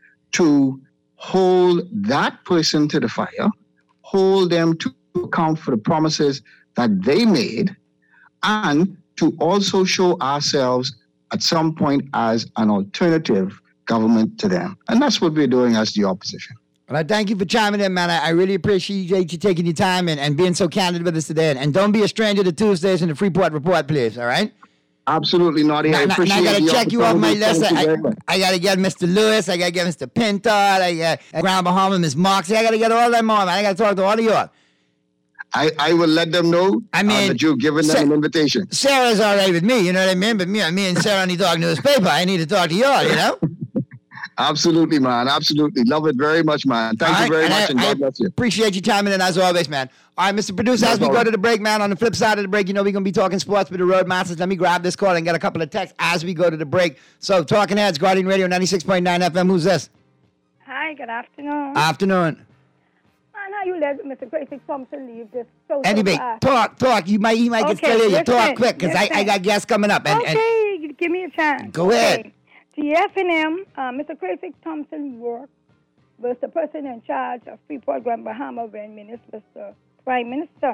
to hold that person to the fire, hold them to account for the promises that they made, and to also show ourselves at some point as an alternative government to them. And that's what we're doing as the opposition. Well, I thank you for chiming in, man. I, I really appreciate you taking your time and, and being so candid with us today. And, and don't be a stranger to Tuesdays in the Freeport Report, please, all right? Absolutely not. I now, appreciate now I got to check you off my list. I, I got to get Mister Lewis. I got to get Mister Pintard. I got Grand Bahama, Miss Moxie. I got to get all them on, man. I got to talk to all of you. I, I will let them know I mean, uh, that you've given them Sa- an invitation. Sarah's all right with me, you know what I mean? But me, me and Sarah only talk newspaper. I need to talk to y'all, you know? Absolutely, man. Absolutely. Love it very much, man. Thank all you very right, much, and, and God bless you. Appreciate you chiming in as always, man. All right, Mister Producer, no as we problem. go to the break, man, on the flip side of the break, you know we're going to be talking sports with the Roadmasters. Let me grab this call and get a couple of texts as we go to the break. So, Talking Heads, Guardian Radio, ninety-six point nine F M. Who's this? Hi, good afternoon. Afternoon. Man, how you let Mister Crazy Thompson leave this so Anyway, so talk, talk. You might, he might okay, get scared of you. listen, Talk quick, because I, I got guests coming up. And, okay, and give me a chance. Go okay. ahead. The F N M, uh, Mister Crazy Thompson worked was the person in charge of Freeport Grand Bahama when Minister was the Prime Minister.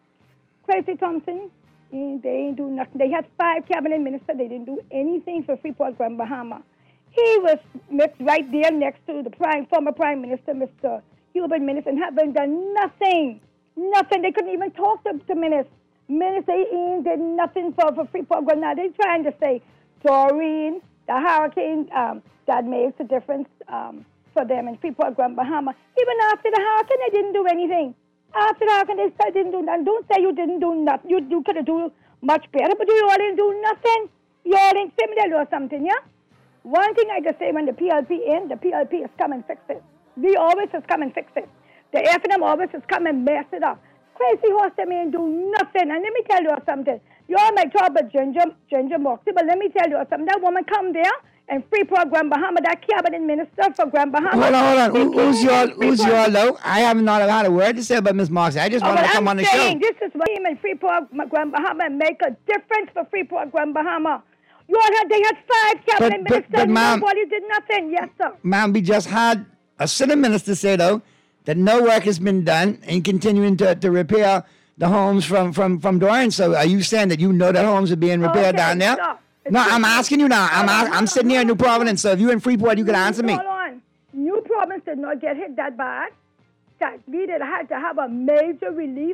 Crazy Thompson, they didn't do nothing. They had five cabinet ministers. They didn't do anything for Freeport Grand Bahama. He was right there next to the prime, former Prime Minister, Mister Hubert Minnis, and haven't done nothing. Nothing. They couldn't even talk to, to Minnis. Minnis, they ain't did nothing for, for Freeport Grand Bahama. They're trying to say Doreen, the hurricane, um, that makes a difference um, for them in Freeport Grand Bahama. Even after the hurricane, they didn't do anything. After the hurricane, they still didn't do nothing. Don't say you didn't do nothing. You, you could have done much better, but you all didn't do nothing. You all didn't similar or something, yeah? One thing I just say, when the P L P in, the P L P is come and fix it. We always has come and fix it. The F N M always has come and mess it up. Crazy horse, they ain't do nothing. And let me tell you something. You all might talk about Ginger, Ginger Moxie, but let me tell you something. That woman come there and Freeport Grand Bahama, that cabinet minister for Grand Bahama. Hold on, hold on. Who, who's your, who's your low? I haven't not had a word to say about Miss Moxie. I just oh, wanted to come I'm on the saying, show. This is what him and Freeport Grand Bahama make a difference for Freeport Grand Bahama. You all had, they had five cabinet but, ministers. But, but, ma'am, nobody did nothing. Yes, sir. Ma'am, we just had a sitting minister say, though, that no work has been done in continuing to, to repair the homes from, from, from Dorian. So are you saying that you know that homes are being repaired okay, down there? Stop. No, I'm asking you now. I'm ask, I'm sitting here in New Providence, so if you're in Freeport, you can answer me. Hold on. New Providence did not get hit that bad. That we did had to have a major relief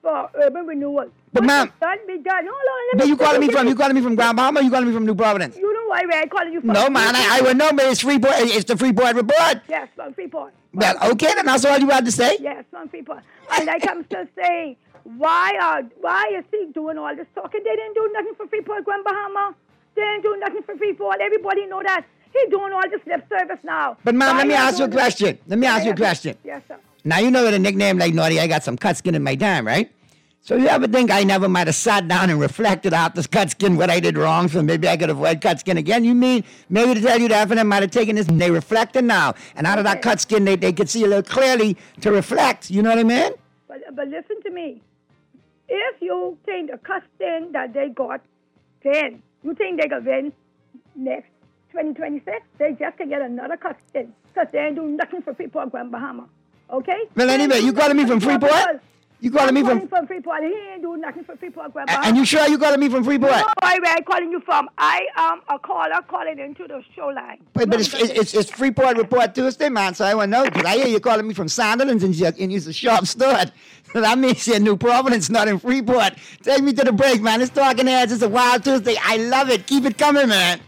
for urban renewal. But ma'am, done be done. Hold on, let but me you calling me finish. from you calling me from Grand Bahama or you calling me from New Providence? You know why I'm calling you from? No, man, I, I would know, but it's Freeport. It's the Freeport report. Yes, from Freeport. Well, okay, then that's all you had to say. Yes, from Freeport. And like I'm still saying, why are why is he doing all this talking? They didn't do nothing for Freeport, Grand Bahama. They didn't do nothing for Freeport. Everybody know that. He's doing all this lip service now. But ma'am, Why let me you ask you a doing this? question. Let me ask you a question. Yes, sir. Now, you know with a nickname like Naughty, I got some cut skin in my time, right? So you ever think I never might have sat down and reflected after cut skin what I did wrong, so maybe I could avoid cut skin again? You mean maybe to tell you that F and M might have taken this and they reflected now, and out of that cut skin they, they could see a little clearly to reflect. You know what I mean? But, but listen to me. If you think the cut skin that they got, then you think they can win next twenty twenty-six, they just can get another cut skin because they ain't doing nothing for Freeport, Grand Bahama. Okay? Well, anyway, you calling me from Freeport? You calling me from... from Freeport. He ain't doing nothing for Freeport, Grand A- Bahama. And you sure you calling me from Freeport? No, where I'm calling you from. I am a caller calling into the show line. But, but it's, it's, it's Freeport Report Tuesday, man, so I want to know, because I hear you calling me from Sandilands and you and you're a sharp stud. So that means you're in New Providence, not in Freeport. Take me to the break, man. It's Talking Heads. It's a Wild Tuesday. I love it. Keep it coming, man.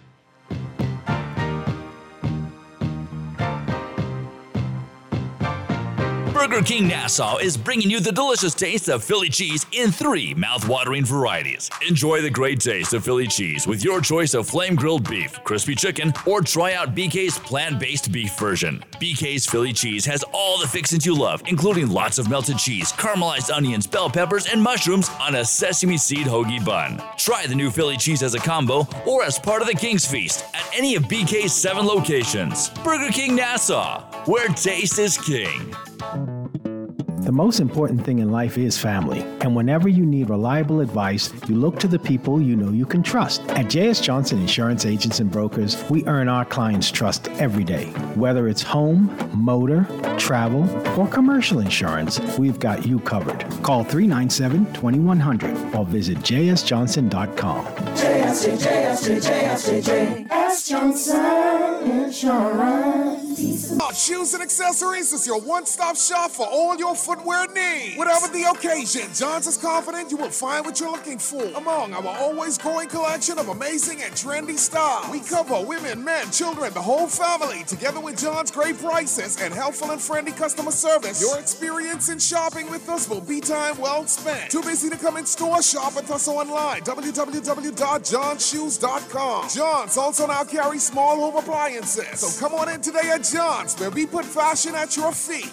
Burger King Nassau is bringing you the delicious taste of Philly cheese in three mouth-watering varieties. Enjoy the great taste of Philly cheese with your choice of flame-grilled beef, crispy chicken, or try out B K's plant-based beef version. B K's Philly cheese has all the fixings you love, including lots of melted cheese, caramelized onions, bell peppers, and mushrooms on a sesame seed hoagie bun. Try the new Philly cheese as a combo or as part of the King's Feast at any of B K's seven locations. Burger King Nassau, where taste is king. The most important thing in life is family, and whenever you need reliable advice, you look to the people you know you can trust. At J S Johnson Insurance Agents and Brokers, we earn our clients' trust every day. Whether it's home, motor, travel, or commercial insurance, we've got you covered. Call three nine seven, two one zero zero or visit j s johnson dot com. J S J, J S J, J S J, J S Johnson Insurance. Uh, Shoes and Accessories is your one-stop shop for all your footwear needs. Whatever the occasion, Johns is confident you will find what you're looking for among our always growing collection of amazing and trendy styles. We cover women, men, children, the whole family. Together with John's great prices and helpful and friendly customer service, your experience in shopping with us will be time well spent. Too busy to come in store? Shop with us online. w w w dot john shoes dot com. John's also now carries small home appliances. So come on in today at John's, where we put fashion at your feet.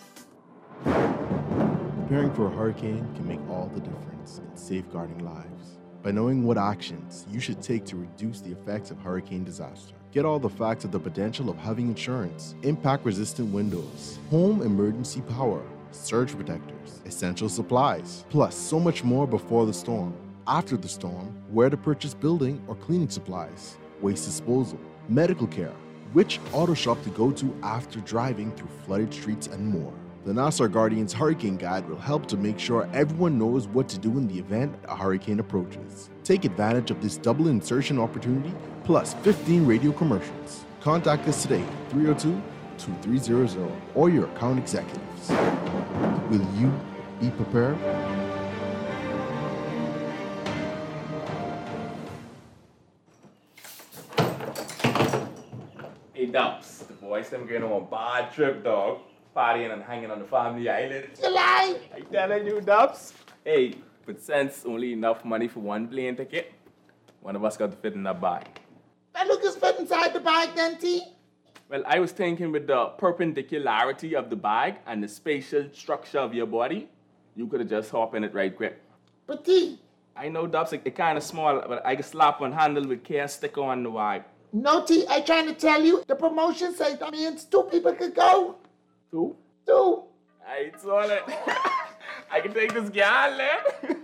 Preparing for a hurricane can make all the difference in safeguarding lives. By knowing what actions you should take to reduce the effects of hurricane disaster, get all the facts of the potential of having insurance, impact-resistant windows, home emergency power, surge protectors, essential supplies, plus so much more before the storm, after the storm, where to purchase building or cleaning supplies, waste disposal, medical care, which auto shop to go to after driving through flooded streets, and more. The Nassau Guardian's Hurricane Guide will help to make sure everyone knows what to do in the event a hurricane approaches. Take advantage of this double insertion opportunity, plus fifteen radio commercials. Contact us today at three oh two, two three zero zero or your account executives. Will you be prepared? Hey, Dumps, the boys them going on a bad trip, dog. Partying and hanging on the family island. You lie. I telling you, Dumps. Hey, but since only enough money for one plane ticket, one of us got to fit in that bag. That look is fit inside the bag then, T. Well, I was thinking with the perpendicularity of the bag and the spatial structure of your body, you could have just hopped in it right quick. But T. I know, Dumps, it, it kind of small, but I can slap one handle with care sticker on the wide. No, T, I trying to tell you, the promotion says that means two people could go. Two? Two. I saw it. I can take this gal, man.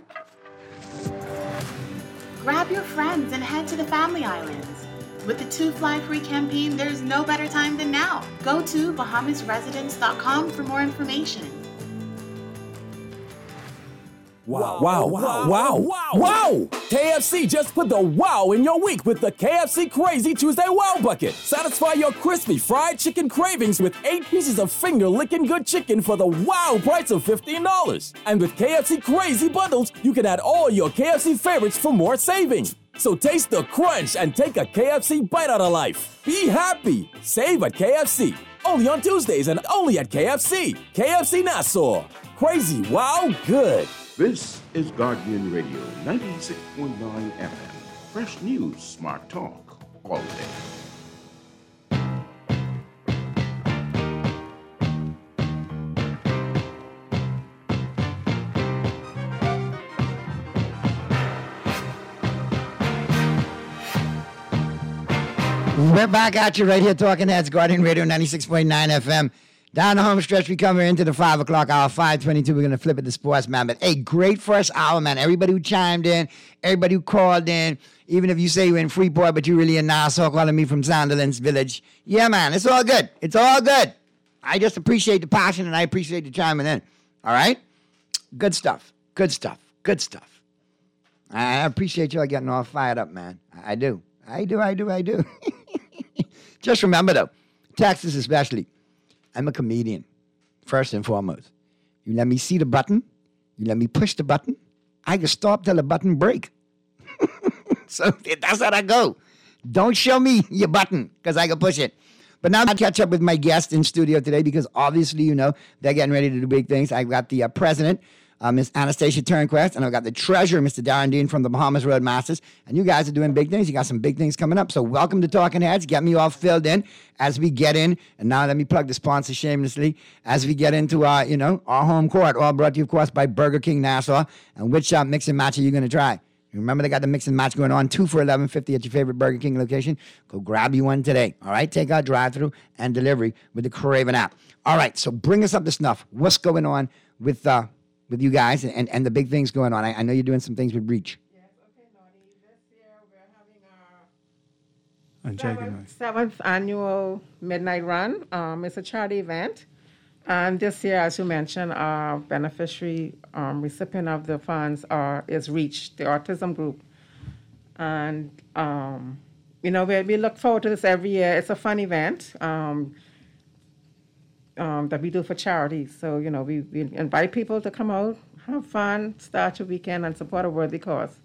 Grab your friends and head to the Family Islands. With the Two Fly Free campaign, there's no better time than now. Go to bahamas residence dot com for more information. Wow, wow, wow, wow, wow, wow! K F C just put the wow in your week with the K F C Crazy Tuesday Wow Bucket. Satisfy your crispy fried chicken cravings with eight pieces of finger-licking good chicken for the wow price of fifteen dollars. And with K F C Crazy Bundles, you can add all your K F C favorites for more savings. So taste the crunch and take a K F C bite out of life. Be happy. Save at K F C. Only on Tuesdays and only at K F C. K F C Nassau. Crazy, wow, good. This is Guardian Radio, ninety-six point nine F M. Fresh news, smart talk, all day. We're back at you right here, Talking Heads, Guardian Radio, ninety-six point nine F M. Down the home stretch, we come into the five o'clock hour, five twenty-two. We're going to flip it to sports, man. But, hey, great first hour, man. Everybody who chimed in, everybody who called in, even if you say you're in Freeport, but you're really in Nassau, calling me from Sandilands Village. Yeah, man, it's all good. It's all good. I just appreciate the passion, and I appreciate the chiming in. All right? Good stuff. Good stuff. Good stuff. I appreciate y'all getting all fired up, man. I do. I do, I do, I do. Just remember, though, Texas especially, I'm a comedian, first and foremost. You let me see the button, you let me push the button, I can stop till the button break. So that's how I go. Don't show me your button, because I can push it. But now I'll catch up with my guest in studio today, because obviously, you know, they're getting ready to do big things. I've got the uh, president, uh, Miss Anastasia Turnquest, and I've got the treasurer, Mister Darren Dean from the Bahamas Road Masters. And you guys are doing big things. You got some big things coming up. So welcome to Talking Heads. Get me all filled in as we get in. And now let me plug the sponsor shamelessly as we get into, uh, you know, our home court. All brought to you, of course, by Burger King Nassau. And which uh, mix and match are you going to try? Remember, they got the mix and match going on, two for eleven fifty at your favorite Burger King location. Go grab you one today, all right? Take out drive-through and delivery with the Craven app. All right, so bring us up to snuff. What's going on with uh, with you guys and, and the big things going on? I, I know you're doing some things with Reach. Seventh, seventh annual Midnight Run. Um, it's a charity event. And this year, as you mentioned, our beneficiary um, recipient of the funds are, is REACH, the autism group. And, um, you know, we, we look forward to this every year. It's a fun event um, um, that we do for charity. So, you know, we, we invite people to come out, have fun, start your weekend, and support a worthy cause.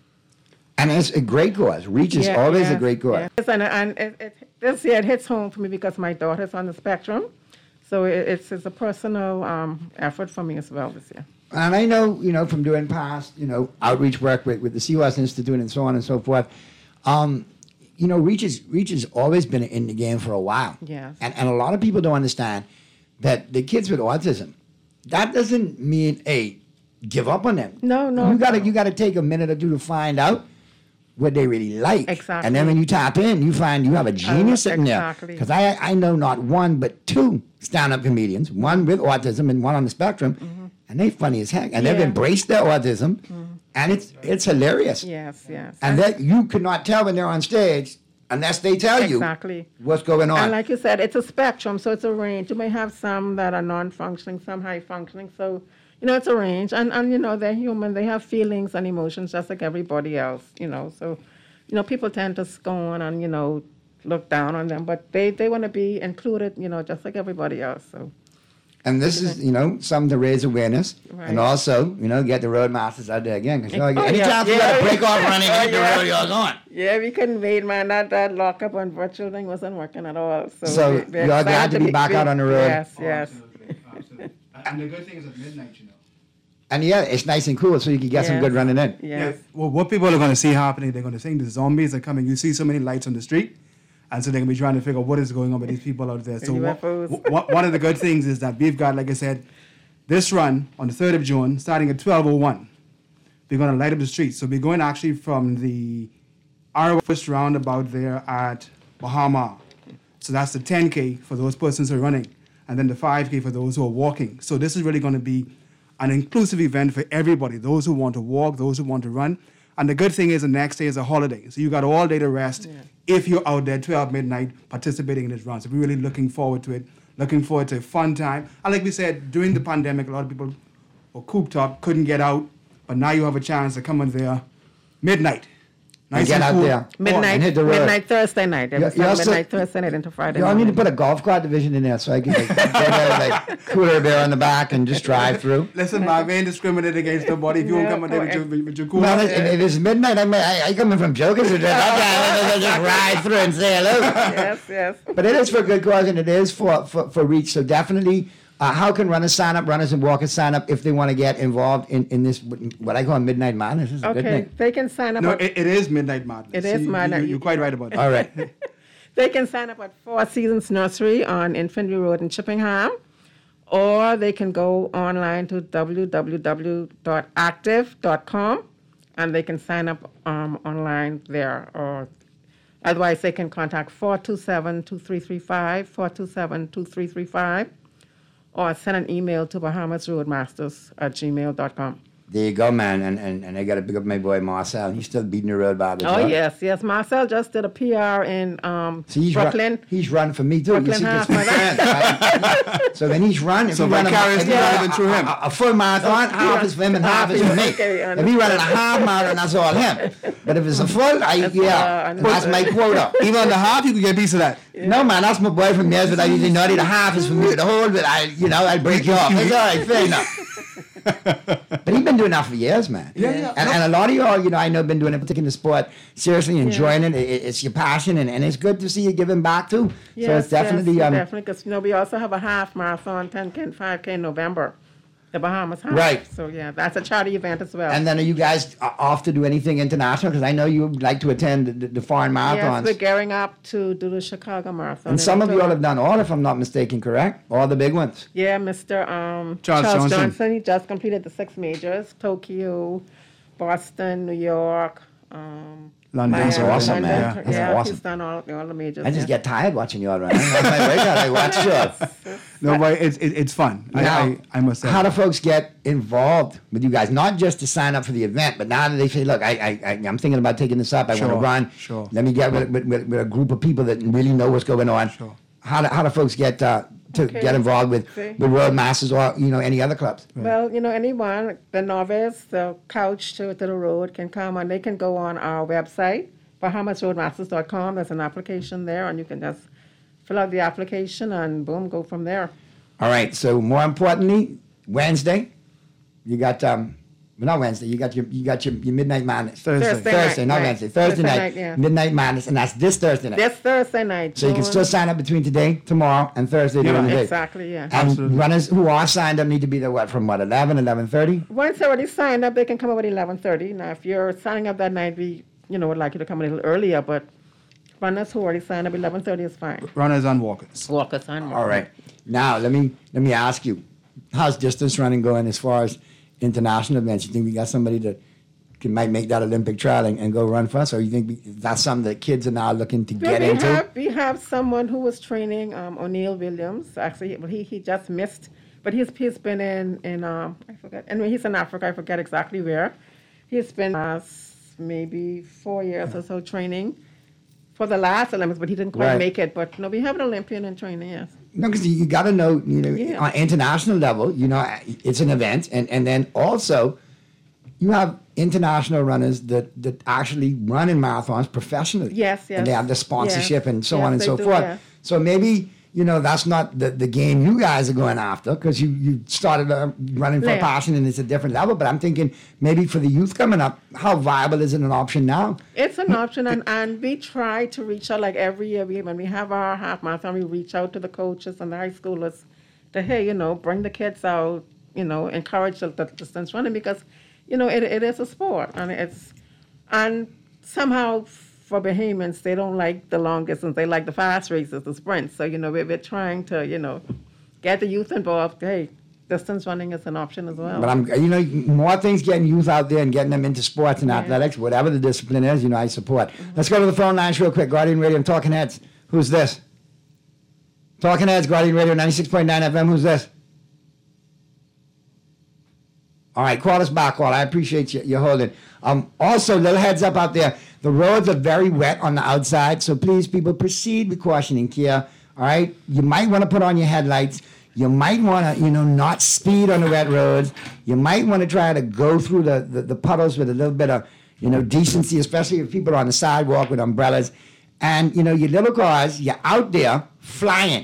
And it's a great cause. REACH is yeah, always yeah, a great cause. Yes, and and it, it, this year it hits home for me because my daughter's on the spectrum. So it, it's, it's a personal um, effort for me as well this year. And I know, you know, from doing past, you know, outreach work with, with the C W A S Institute and so on and so forth, um, you know, REACH, is, REACH has always been in the game for a while. Yes. And, and a lot of people don't understand that the kids with autism, that doesn't mean, hey, give up on them. No, no. You gotta, no. you gotta take a minute or two to find out what they really like. Exactly. And then when you tap in, you find you have a genius uh, sitting exactly. there. Because I, I know not one, but two stand-up comedians, one with autism and one on the spectrum, mm-hmm. and they funny as heck. And yeah. they've embraced their autism, mm-hmm. and it's it's hilarious. Yes, yes. And that you could not tell when they're on stage unless they tell exactly. you what's going on. And like you said, it's a spectrum, so it's a range. You may have some that are non-functioning, some high-functioning, so... You know, it's a range, and, and, you know, they're human. They have feelings and emotions just like everybody else, you know. So, you know, people tend to scorn and, you know, look down on them, but they, they want to be included, you know, just like everybody else, so. And this is, you know, something to raise awareness, right. and also, you know, get the roadmasters out there again. Because, you know, oh, anytime yeah. you yeah. got to break off running, oh, get yeah. the rodeos on. Yeah, we couldn't wait, man. That, that lockup on virtual thing wasn't working at all. So, so we, we're y'all glad to be, be back out on the road? Yes, yes. And the good thing is at midnight, you know. And yeah, it's nice and cool, so you can get yes. some good running in. Yes. Yeah. Well, what people are going to see happening, they're going to think the zombies are coming. You see so many lights on the street, and so they're going to be trying to figure out what is going on with these people out there. So what, what, one of the good things is that we've got, like I said, this run on the third of June, starting at twelve oh one. We're going to light up the streets. So we're going actually from the our first roundabout there at Bahama. So that's the ten K for those persons who are running, and then the five K for those who are walking. So this is really going to be an inclusive event for everybody, those who want to walk, those who want to run. And the good thing is the next day is a holiday. So you got all day to rest yeah. if you're out there twelve midnight participating in this run. So we're really looking forward to it, looking forward to a fun time. And like we said, during the pandemic, a lot of people were cooped up, couldn't get out. but now you have a chance to come in there midnight. Nice and get out cool. there. Midnight, and hit the road. midnight Thursday night. You- you also- midnight Thursday night into Friday You all morning. need to put a golf cart division in there so I can like, get a like, cooler beer on the back and just drive through. Listen, Marv, we ain't discriminate against nobody. If you want to come in there with your, with your cool. Well, if, if it's midnight, I, may, I, I come in from Jokers or just, I just ride through and say hello. Yes, yes. But it is for a good cause and it is for, for, for reach. So definitely, uh, how can runners sign up, runners and walkers sign up if they want to get involved in, in this, what I call Midnight Madness? This is a good Okay, thing. they can sign up. No, at, it, it is Midnight Madness. It is You- Madness. You, you're quite right about that. All right. They can sign up at Four Seasons Nursery on Infantry Road in Chippingham, or they can go online to w w w dot active dot com and they can sign up um, online there. Or otherwise, they can contact four two seven, two three three five, four two seven, two three three five, or send an email to bahamas roadmasters at gmail dot com. There you go, man. And, and, and I got to pick up my boy Marcel. He's still beating the road by the Oh, yes, yes. Marcel just did a P R in um, See, he's Brooklyn. Run, he's run for me too. Brooklyn you see, half this friend, right? So when he's run, if So he run a, vicariously if he run running a, through him. a, a full marathon, half is for him and half is for me. Okay, I If he running a half marathon, that's all him. But if it's a full, I, yeah, uh, that's my quota. Even on the half, you can get a piece of that. No, man, that's my boy from years, but I usually know the half is for me. The whole bit, I, you know, I break you off. It's all right, fair enough. But he's been doing that for years, man. Yeah, yeah. And, and a lot of y'all, you know, I know, been doing it, taking the sport seriously, enjoying it. it. It's your passion, and, and it's good to see you giving back too. Yes, so it's definitely, yes, um, definitely. Because you know, we also have a half marathon, ten K, and five K in November, the Bahamas half. Right. So yeah, that's a charity event as well. and then are you guys uh, off to do anything international? Because I know you like to attend the, the foreign yes, marathons. we're gearing up to do the Chicago Marathon. And in some of October. y'all have done all, if I'm not mistaken, correct? All the big ones. Yeah, Mister Um, Charles Charles, Johnson. Johnson. He just completed the six majors: Tokyo, Boston, New York. Um, London. That's Miami, awesome, man. London. That's yeah, awesome. he's done all, all the majors. I just yeah. get tired watching y'all run. That's my workout. I watch y'all. No, but it's it, it's fun. I, Now, I, I must say. how do folks get involved with you guys? Not just to sign up for the event, but now that they say, look, I, I, I, I'm thinking about taking this up. I Sure, want to run. sure. Let me get with, with, with, with a group of people that really know what's going on. Sure. How do, how do folks get uh, to Okay. get involved with, Okay. with Road Masters or, you know, any other clubs? Well, you know, anyone, the novice, the couch to, to the road can come and they can go on our website, bahamas roadmasters dot com. There's an application there, and you can just fill out the application and boom, go from there. All right. So more importantly, Wednesday, you got um, well, not Wednesday. You got your you got your, your Midnight Madness. Thursday. Thursday Thursday, night, not right. Wednesday. Thursday, Thursday night, night, yeah. Midnight Madness, and that's this Thursday night. This Thursday night. So you can June- still sign up between today, tomorrow, and Thursday during the day. Exactly, yeah. And runners who are signed up need to be there, what, from what, eleven, eleven thirty? Once they're already signed up, they can come up at eleven thirty. Now, if you're signing up that night, we, you know, would like you to come a little earlier, but runners who already signed up, eleven thirty is fine. Runners and walkers. Walkers and All right. Now, let me let me ask you, how's distance running going as far as international events? You think we got somebody that can, might make that Olympic trial and, and go run for us? Or you think we, that's something that kids are now looking to Yeah, get we into? have we have someone who was training um, O'Neill Williams. Actually, well, he he just missed, but he's he's been in in um I forget. Anyway, he's in Africa. I forget exactly where. He's been uh, maybe four years or so training for the last Olympics, but he didn't quite Right. make it. But no, we have an Olympian in training. Yes. No, because you, you got to know, you know, Yeah. on international level, you know, it's an event, and, and then also you have international runners that, that actually run in marathons professionally. Yes, yes. And they have the sponsorship Yes. and so Yes, on and they so do, forth. yeah. So maybe, you know, that's not the, the game you guys are going after, because you, you started uh, running for Yeah. passion and it's a different level. But I'm thinking maybe for the youth coming up, how viable is it an option now? It's an option, and, and we try to reach out like every year. We, when we have our half marathon, we reach out to the coaches and the high schoolers to, hey, you know, bring the kids out, you know, encourage the, the distance running, because, you know, it, it is a sport, and it's, and somehow for Bahamians, they don't like the long distance. They like the fast races, the sprints. So, you know, we're, we're trying to, you know, get the youth involved. Hey, distance running is an option as well. But I'm, you know, more things getting youth out there and getting them into sports and Yeah. athletics, whatever the discipline is, you know, I support. Let's go to the phone lines real quick. Guardian Radio and Talking Heads. Who's this? Talking Heads, Guardian Radio, ninety-six point nine F M. Who's this? All right, call us back, call. I appreciate you, you holding. Um, also, little heads up out there. The roads are very wet on the outside, so please, people, proceed with caution and care. All right? You might want to put on your headlights. You might want to, you know, not speed on the wet roads. You might want to try to go through the, the, the puddles with a little bit of, you know, decency, especially if people are on the sidewalk with umbrellas. And, you know, your little cars, you're out there flying.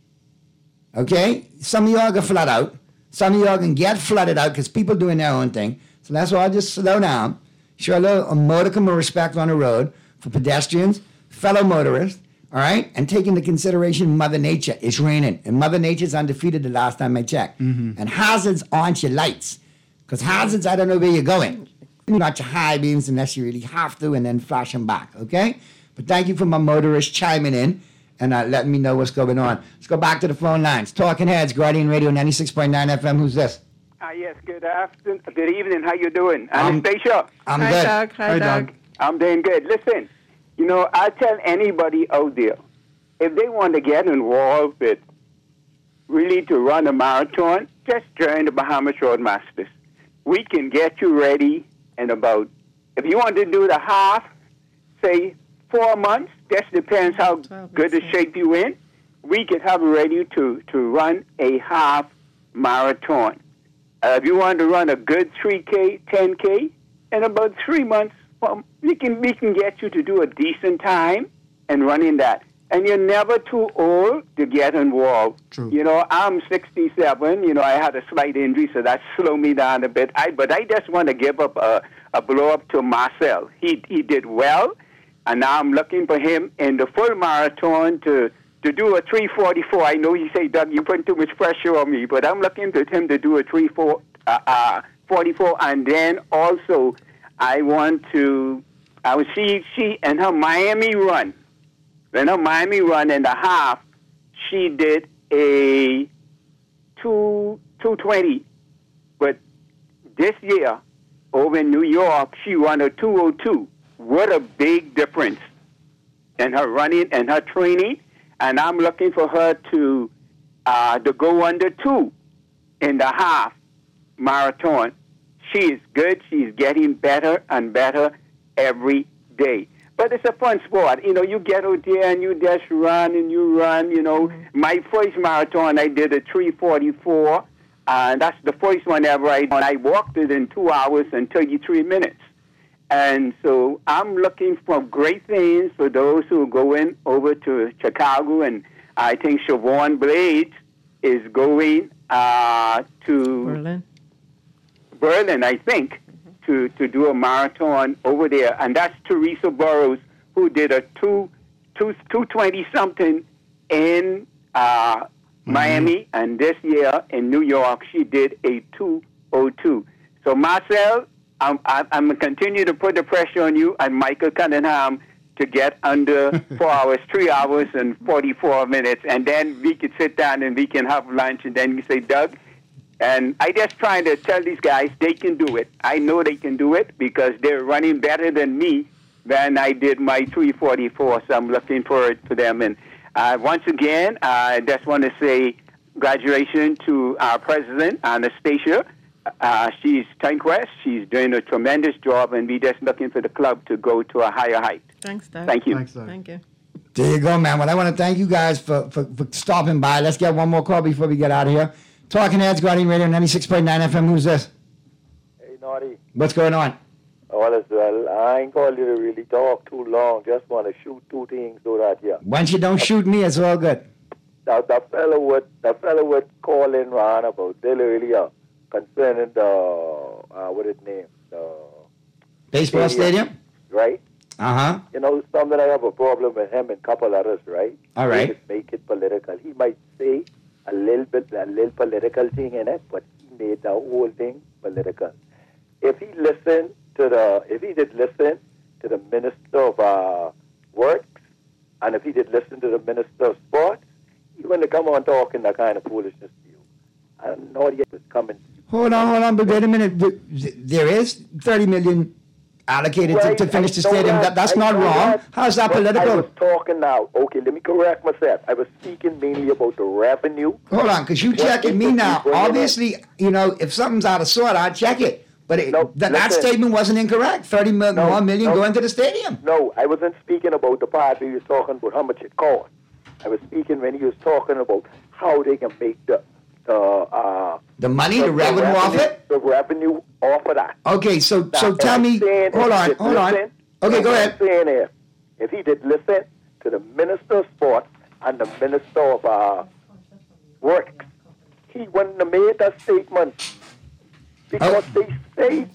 Okay? Some of y'all can flood out. Some of y'all can get flooded out because people doing their own thing. So that's why I'll just slow down. Show a little a modicum of respect on the road for pedestrians, fellow motorists, all right? And take into consideration Mother Nature. It's raining. And Mother Nature's undefeated the last time I checked. Mm-hmm. And hazards aren't your lights. Because hazards, I don't know where you're going. Not your high beams unless you really have to and then flash them back, okay? But thank you for my motorist chiming in and uh, letting me know what's going on. Let's go back to the phone lines. Talking Heads, Guardian Radio ninety-six point nine F M. Who's this? Uh, yes, good afternoon, good evening. How you doing? Anastasia. I'm Hi, good. Doug. Hi, Hi, Doug. Doug. I'm doing good. Listen, you know, I tell anybody out there, if they want to get involved with really to run a marathon, just join the Bahamas Roadmasters. We can get you ready in about, if you want to do the half, say four months, just depends how good the shape you in, we can have you ready to, to run a half marathon. Uh, if you want to run a good three K, ten K, in about three months, well, we can we can get you to do a decent time and running that. And you're never too old to get involved. True. You know, I'm sixty-seven. You know, I had a slight injury, so that slowed me down a bit. I, but I just want to give up a, a blow up to Marcel. He he did well, and now I'm looking for him in the full marathon to to do a three forty-four. I know he say, Doug, you put too much pressure on me, but I'm looking for him to do a three four, uh, uh, forty-four, and then also I want to. I will see she and her Miami run. In her Miami run in the half, she did a two two twenty, but this year over in New York, she run a two oh two. What a big difference in her running and her training. And I'm looking for her to uh, to go under two in the half marathon. She is good. She's getting better and better every day. But it's a fun sport. You know, you get out there and you just run and you run. You know, mm-hmm. My first marathon, I did a three forty-four. And that's the first one ever I done. I walked it in two hours and thirty-three minutes. And so I'm looking for great things for those who are going over to Chicago. And I think Siobhan Blades is going uh, to Berlin. Berlin, I think, mm-hmm. to, to do a marathon over there. And that's Teresa Burrows, who did a two, two, two twenty something in uh, mm-hmm. Miami. And this year in New York, she did a two oh two. So, Marcel, I'm, I'm going to continue to put the pressure on you and Michael Cunningham to get under four hours, three hours and forty-four minutes. And then we could sit down and we can have lunch. And then you say, Doug, and I just trying to tell these guys they can do it. I know they can do it because they're running better than me when I did my three forty-four. So I'm looking forward to them. And uh, once again, I just want to say congratulations to our president, Anastasia. Uh, she's Tanquest. She's doing a tremendous job, and we're just looking for the club to go to a higher height. Thanks, Doug. Thank you. Thanks, Doug. Thank you. There you go, man. Well, I want to thank you guys for, for, for stopping by. Let's get one more call before we get out of here. Talking Heads, Guardian Radio ninety-six point nine F M. Who's this? Hey, Naughty. What's going on? All is well. I ain't called you to really talk too long. Just want to shoot two things so that, yeah. Once you don't shoot me, it's all good. Now, the fellow would, the fellow would call in Ron about Bill earlier concerning the, uh, what is it named? The Baseball stadium? stadium? Right? Uh-huh. You know, something I have a problem with him and a couple others, right? All right. He make it political. He might say a little bit, a little political thing in it, but he made the whole thing political. If he listened to the, if he did listen to the Minister of uh, Works, and if he did listen to the Minister of Sports, he wouldn't come on talking that kind of foolishness to you. And no audience is coming. Hold on, hold on, but wait a minute. There is thirty million allocated right, to, to finish I the stadium. That, that's I not wrong. That, How's that but political? I was talking now. Okay, let me correct myself. I was speaking mainly about the revenue. Hold on, because you checking me now. Obviously, you know, if something's out of sort, I'll check it. But it, no, th- that statement wasn't incorrect. thirty million, no, more million no, going to the stadium. No, I wasn't speaking about the part where he was talking about how much it cost. I was speaking when he was talking about how they can make the the uh, the money, the, the revenue, revenue off it, the revenue off of that. Okay, so now, so tell me, hold on, hold on. Listen, Okay, go ahead. I'm saying is, if he did listen to the Minister of Sports and the Minister of uh, Works, he wouldn't have made that statement because oh. they say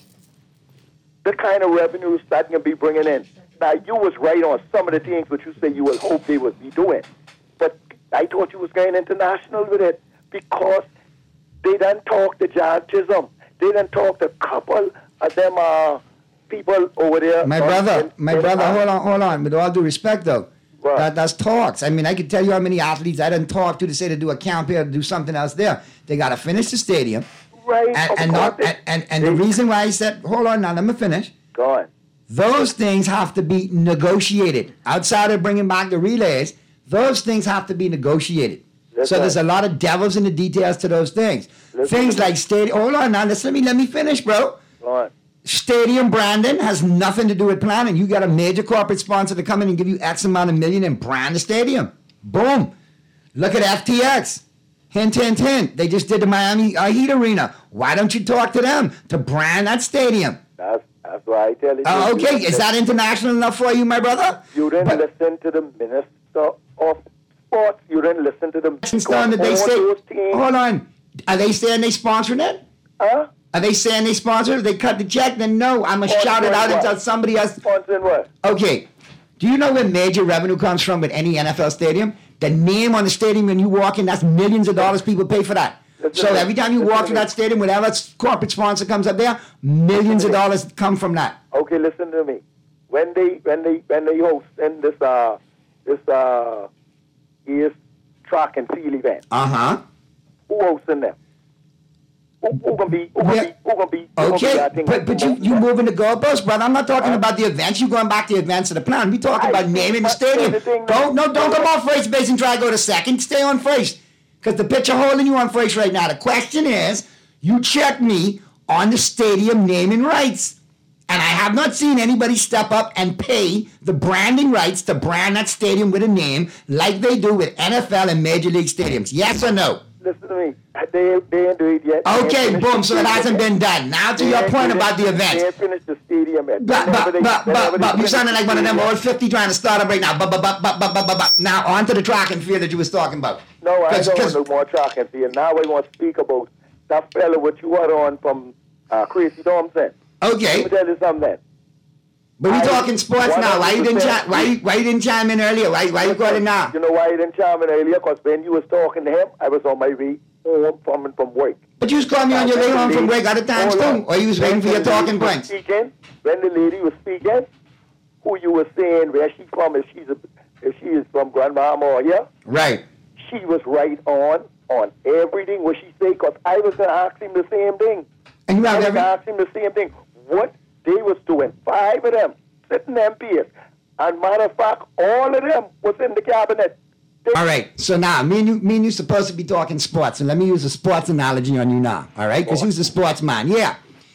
the kind of revenues that can be bringing in. Now, you was right on some of the things which you say you will hope they would be doing, but I thought you was going international with it because they done talk to John Chisholm. They done talk to a couple of them uh, people over there. My brother, in, my in, brother, uh, hold on, hold on. With all due respect, though, right. that, that's talks. I mean, I can tell you how many athletes I didn't talk to to say to do a camp here, to do something else there. They got to finish the stadium. Right. And, and, not, and, and, and the reason why I said, hold on now, let me finish. Go on. Those things have to be negotiated. Outside of bringing back the relays, those things have to be negotiated. Listen. So there's a lot of devils in the details to those things. Listen. Things like stadium. Hold on now, listen to me. Let me finish, bro. Go on. Stadium branding has nothing to do with planning. You got a major corporate sponsor to come in and give you X amount of million and brand the stadium. Boom. Look at F T X. Hint, hint, hint. They just did the Miami uh, Heat Arena. Why don't you talk to them to brand that stadium? That's That's why I tell you. Uh, okay, is that international enough for you, my brother? You didn't but, listen to the Minister of Sports. You didn't listen to them. Done, did they say, hold on. Are they saying they sponsored it? Huh? Are they saying they sponsored it? They cut the check? Then no, I'm going to shout it out what? until somebody else. Sponsoring what? Okay. Do you know where major revenue comes from with any N F L stadium? The name on the stadium when you walk in, that's millions of dollars people pay for that. So every time you walk through that stadium, whatever corporate sponsor comes up there, millions of dollars come from that. Okay, listen to me. When they when they when they host in this uh this uh is track and field event. Uh huh. Who hosting them? Who, who gonna be? Who gonna yeah. be? Who gonna be? Who okay, gonna be but but you you moving the goalposts, brother. I'm not talking uh, about the events. You going back to the events of the plan. We talking I, about naming the stadium. The don't no don't come off first base and try to go to second. Stay on first. Because the pitcher holding you on first right now. The question is, you check me on the stadium naming rights. And I have not seen anybody step up and pay the branding rights to brand that stadium with a name like they do with N F L and Major League stadiums. Yes or no? Listen to me. They, they didn't do it yet. Okay, boom. So it hasn't been done. Now to your point about the event. They finished the stadium yet. But, but, but, but, but, you sounded like one of them old fifty trying to start up right now. But, but, but, but, but, but, but. Now on to the track and field that you was talking about. No, I don't want no more track and field. Now I want to speak about that fella what you were on from uh, Crazy Thompson. Okay. Let me tell you something then. But we talking sports now. Why you didn't chime? Why you, why you didn't chime in earlier? Why why you got it now? You know why you didn't chime in earlier? Because when you was talking to him, I was on my way home from from work. But you was calling me on your way home from work other times too, or you was waiting for your talking points. Speaking, when the lady was speaking, who you were saying where she from? If she's a, if she is from Grand Bahama or yeah, right. She was right on on everything what she said. Because I was gonna ask him the same thing. And you I was every... gonna ask him the same thing. What? They was doing five of them sitting M P S. And matter of fact, all of them was in the cabinet. They all right. So now, me and you, me and you supposed to be talking sports. And let me use a sports analogy on you now. All right? Because you're a sports man. Yeah.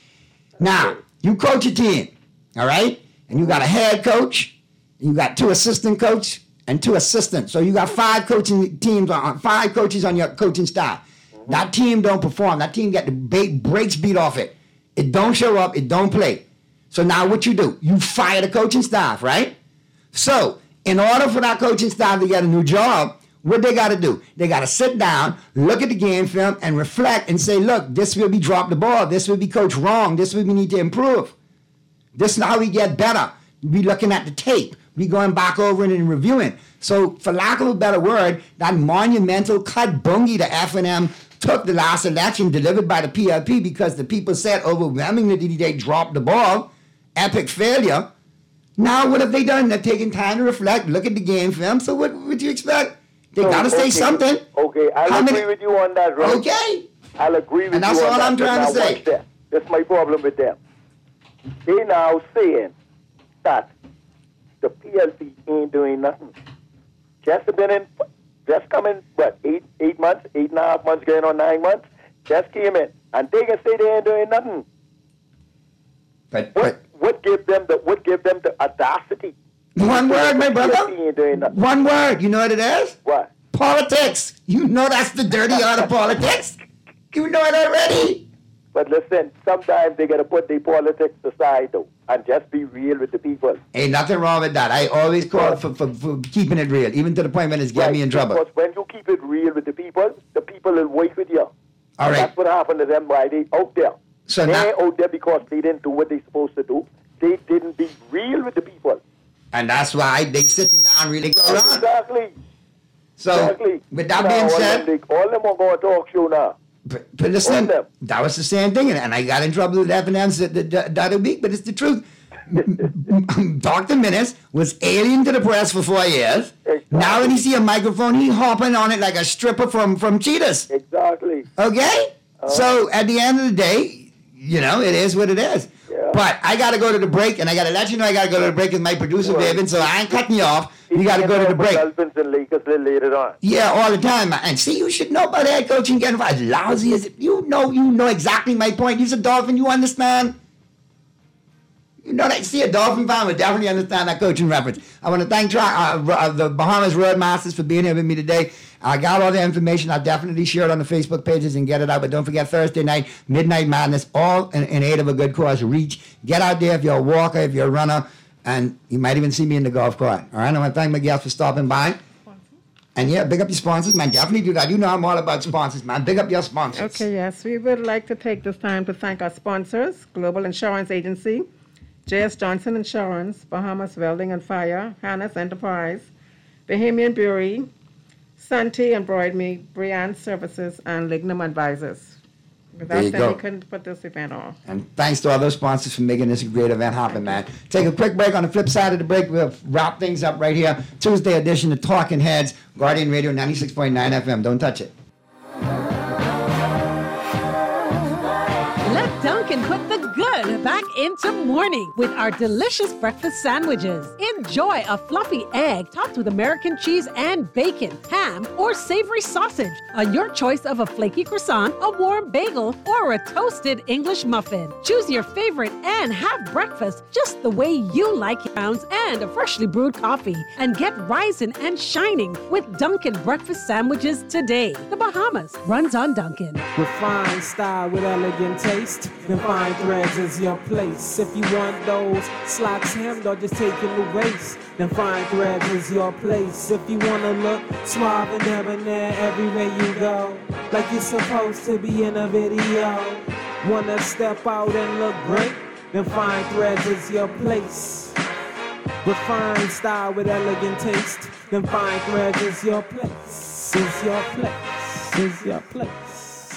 Now, you coach a team. All right? And you got a head coach. And you got two assistant coach and two assistants. So you got five coaching teams on five coaches on your coaching staff. Mm-hmm. That team don't perform. That team get the brakes beat off it. It don't show up. It don't play. So now what you do? You fire the coaching staff, right? So in order for that coaching staff to get a new job, what they got to do? They got to sit down, look at the game film, and reflect and say, look, this will be drop the ball. This will be coached wrong. This will we need to improve. This is how we get better. We looking at the tape. We going back over it and reviewing. So for lack of a better word, that monumental cut bungie the F and M took the last election delivered by the P L P because the people said overwhelmingly they dropped the ball. Epic failure. Now what have they done? They're taking time to reflect, look at the game film. So what would you expect? They so, gotta say okay, something. Okay, I'll How agree many? with you on that, right? Okay. I'll agree with and you on that. And that's all I'm that, trying to say. That. That's my problem with them. They now saying that the P L P ain't doing nothing. Just been in, just coming, what, eight eight months, eight and a half months, going on nine months, just came in. And they can say they ain't doing nothing. But, what, but, what give them the what give them the audacity? One word, my brother. One word. You know what it is? What? Politics. You know that's the dirty art of politics. You know it already. But listen, sometimes they got to put their politics aside, though, and just be real with the people. Ain't nothing wrong with that. I always call for, for, for keeping it real, even to the point when it's getting Right, me in trouble. Because when you keep it real with the people, the people will work with you. All And right. That's what happened to them while they out there. So they now- ain't out there because they didn't do what they supposed to do. They didn't be real with the people. And that's why they sitting down really good. Exactly. So, exactly. with that Now, being all said, them, they, all them are going to talk show now. But, but listen, that was the same thing, and, and I got in trouble with F and M the, the, the other week, but it's the truth. Doctor Minnis was alien to the press for four years. Exactly. Now when he see a microphone, he hopping on it like a stripper from, from Cheetahs. Exactly. Okay? Uh, so at the end of the day, you know, it is what it is. Yeah. But I got to go to the break, and I got to let you know I got to go to the break with my producer, Right. David, so I ain't cutting you off. You got to go to the break. Dolphins and Lakers a little later on. Yeah, all the time. And see, you should know about head coaching getting as lousy as it. You know, you know exactly my point. You're a Dolphin, you understand? You know that. See, a Dolphin fan would definitely understand that coaching reference. I want to thank uh, uh, the Bahamas Roadmasters for being here with me today. I got all the information. I'll definitely share it on the Facebook pages and get it out. But don't forget, Thursday night, Midnight Madness, all in, in aid of a good cause. Reach. Get out there if you're a walker, if you're a runner. And you might even see me in the golf cart. All right, I want to thank my guests for stopping by. And yeah, big up your sponsors, man. Definitely do that. You know I'm all about sponsors, man. Big up your sponsors. Okay, yes. We would like to take this time to thank our sponsors, Global Insurance Agency, J S Johnson Insurance, Bahamas Welding and Fire, Hannes Enterprise, Bahamian Brewery, Santee Embroidery, Briand Services, and Lignum Advisors. There you Without them, go. we couldn't put this event on. And thanks to all those sponsors for making this a great event happen, man. Take a quick break. On the flip side of the break, we'll wrap things up right here. Tuesday edition of Talking Heads, Guardian Radio ninety-six point nine F M. Don't touch it. Let Duncan put the good back into morning with our delicious breakfast sandwiches. Enjoy a fluffy egg topped with American cheese and bacon, ham, or savory sausage on your choice of a flaky croissant, a warm bagel, or a toasted English muffin. Choose your favorite and have breakfast just the way you like it. Pounds and a freshly brewed coffee. And get rising and shining with Duncan breakfast sandwiches today. The Bahamas runs on Duncan. Refined style with elegant taste. Then fine threads is your place. If you want those slacks hemmed or just taking the waist, then fine threads is your place. If you wanna look suave and debonair everywhere you go, like you're supposed to be in a video. Wanna step out and look great? Then fine threads is your place. Refined style with elegant taste. Then fine threads is your place. Is your place. Is your place.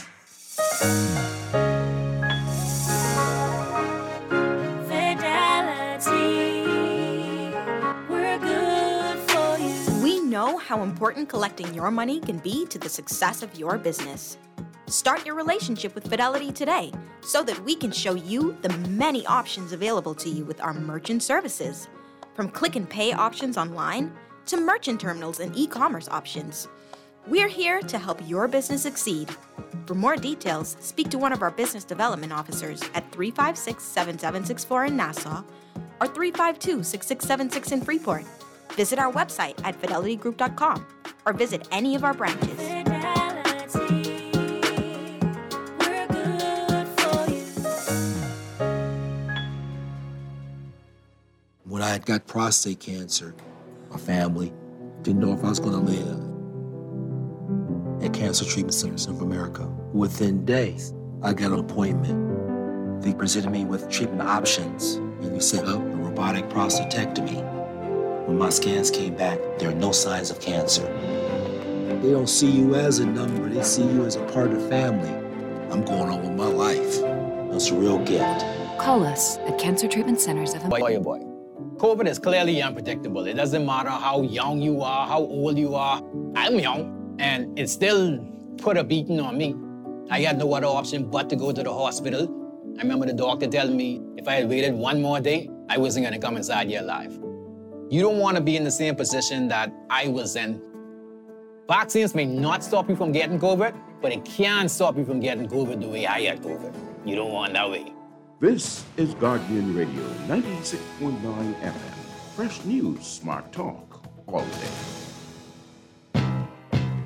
We know how important collecting your money can be to the success of your business. Start your relationship with Fidelity today so that we can show you the many options available to you with our merchant services. From click and pay options online to merchant terminals and e-commerce options. We're here to help your business succeed. For more details, speak to one of our business development officers at three five six, seven seven six four in Nassau or three five two, six six seven six in Freeport. Visit our website at fidelity group dot com or visit any of our branches. When I had got prostate cancer, my family didn't know if I was going to live. At Cancer Treatment Centers of America, within days, I got an appointment. They presented me with treatment options, and we set up a robotic prostatectomy. When my scans came back, there are no signs of cancer. They don't see you as a number, they see you as a part of the family. I'm going on with my life. That's a real gift. Call us at Cancer Treatment Centers of Boy, oh boy. COVID is clearly unpredictable. It doesn't matter how young you are, how old you are. I'm young, and it still put a beating on me. I had no other option but to go to the hospital. I remember the doctor telling me if I had waited one more day, I wasn't gonna come inside here alive. You don't wanna be in the same position that I was in. Vaccines may not stop you from getting COVID, but it can stop you from getting COVID the way I had COVID. You don't want that way. This is Guardian Radio ninety-six point nine F M. Fresh news, smart talk, all day.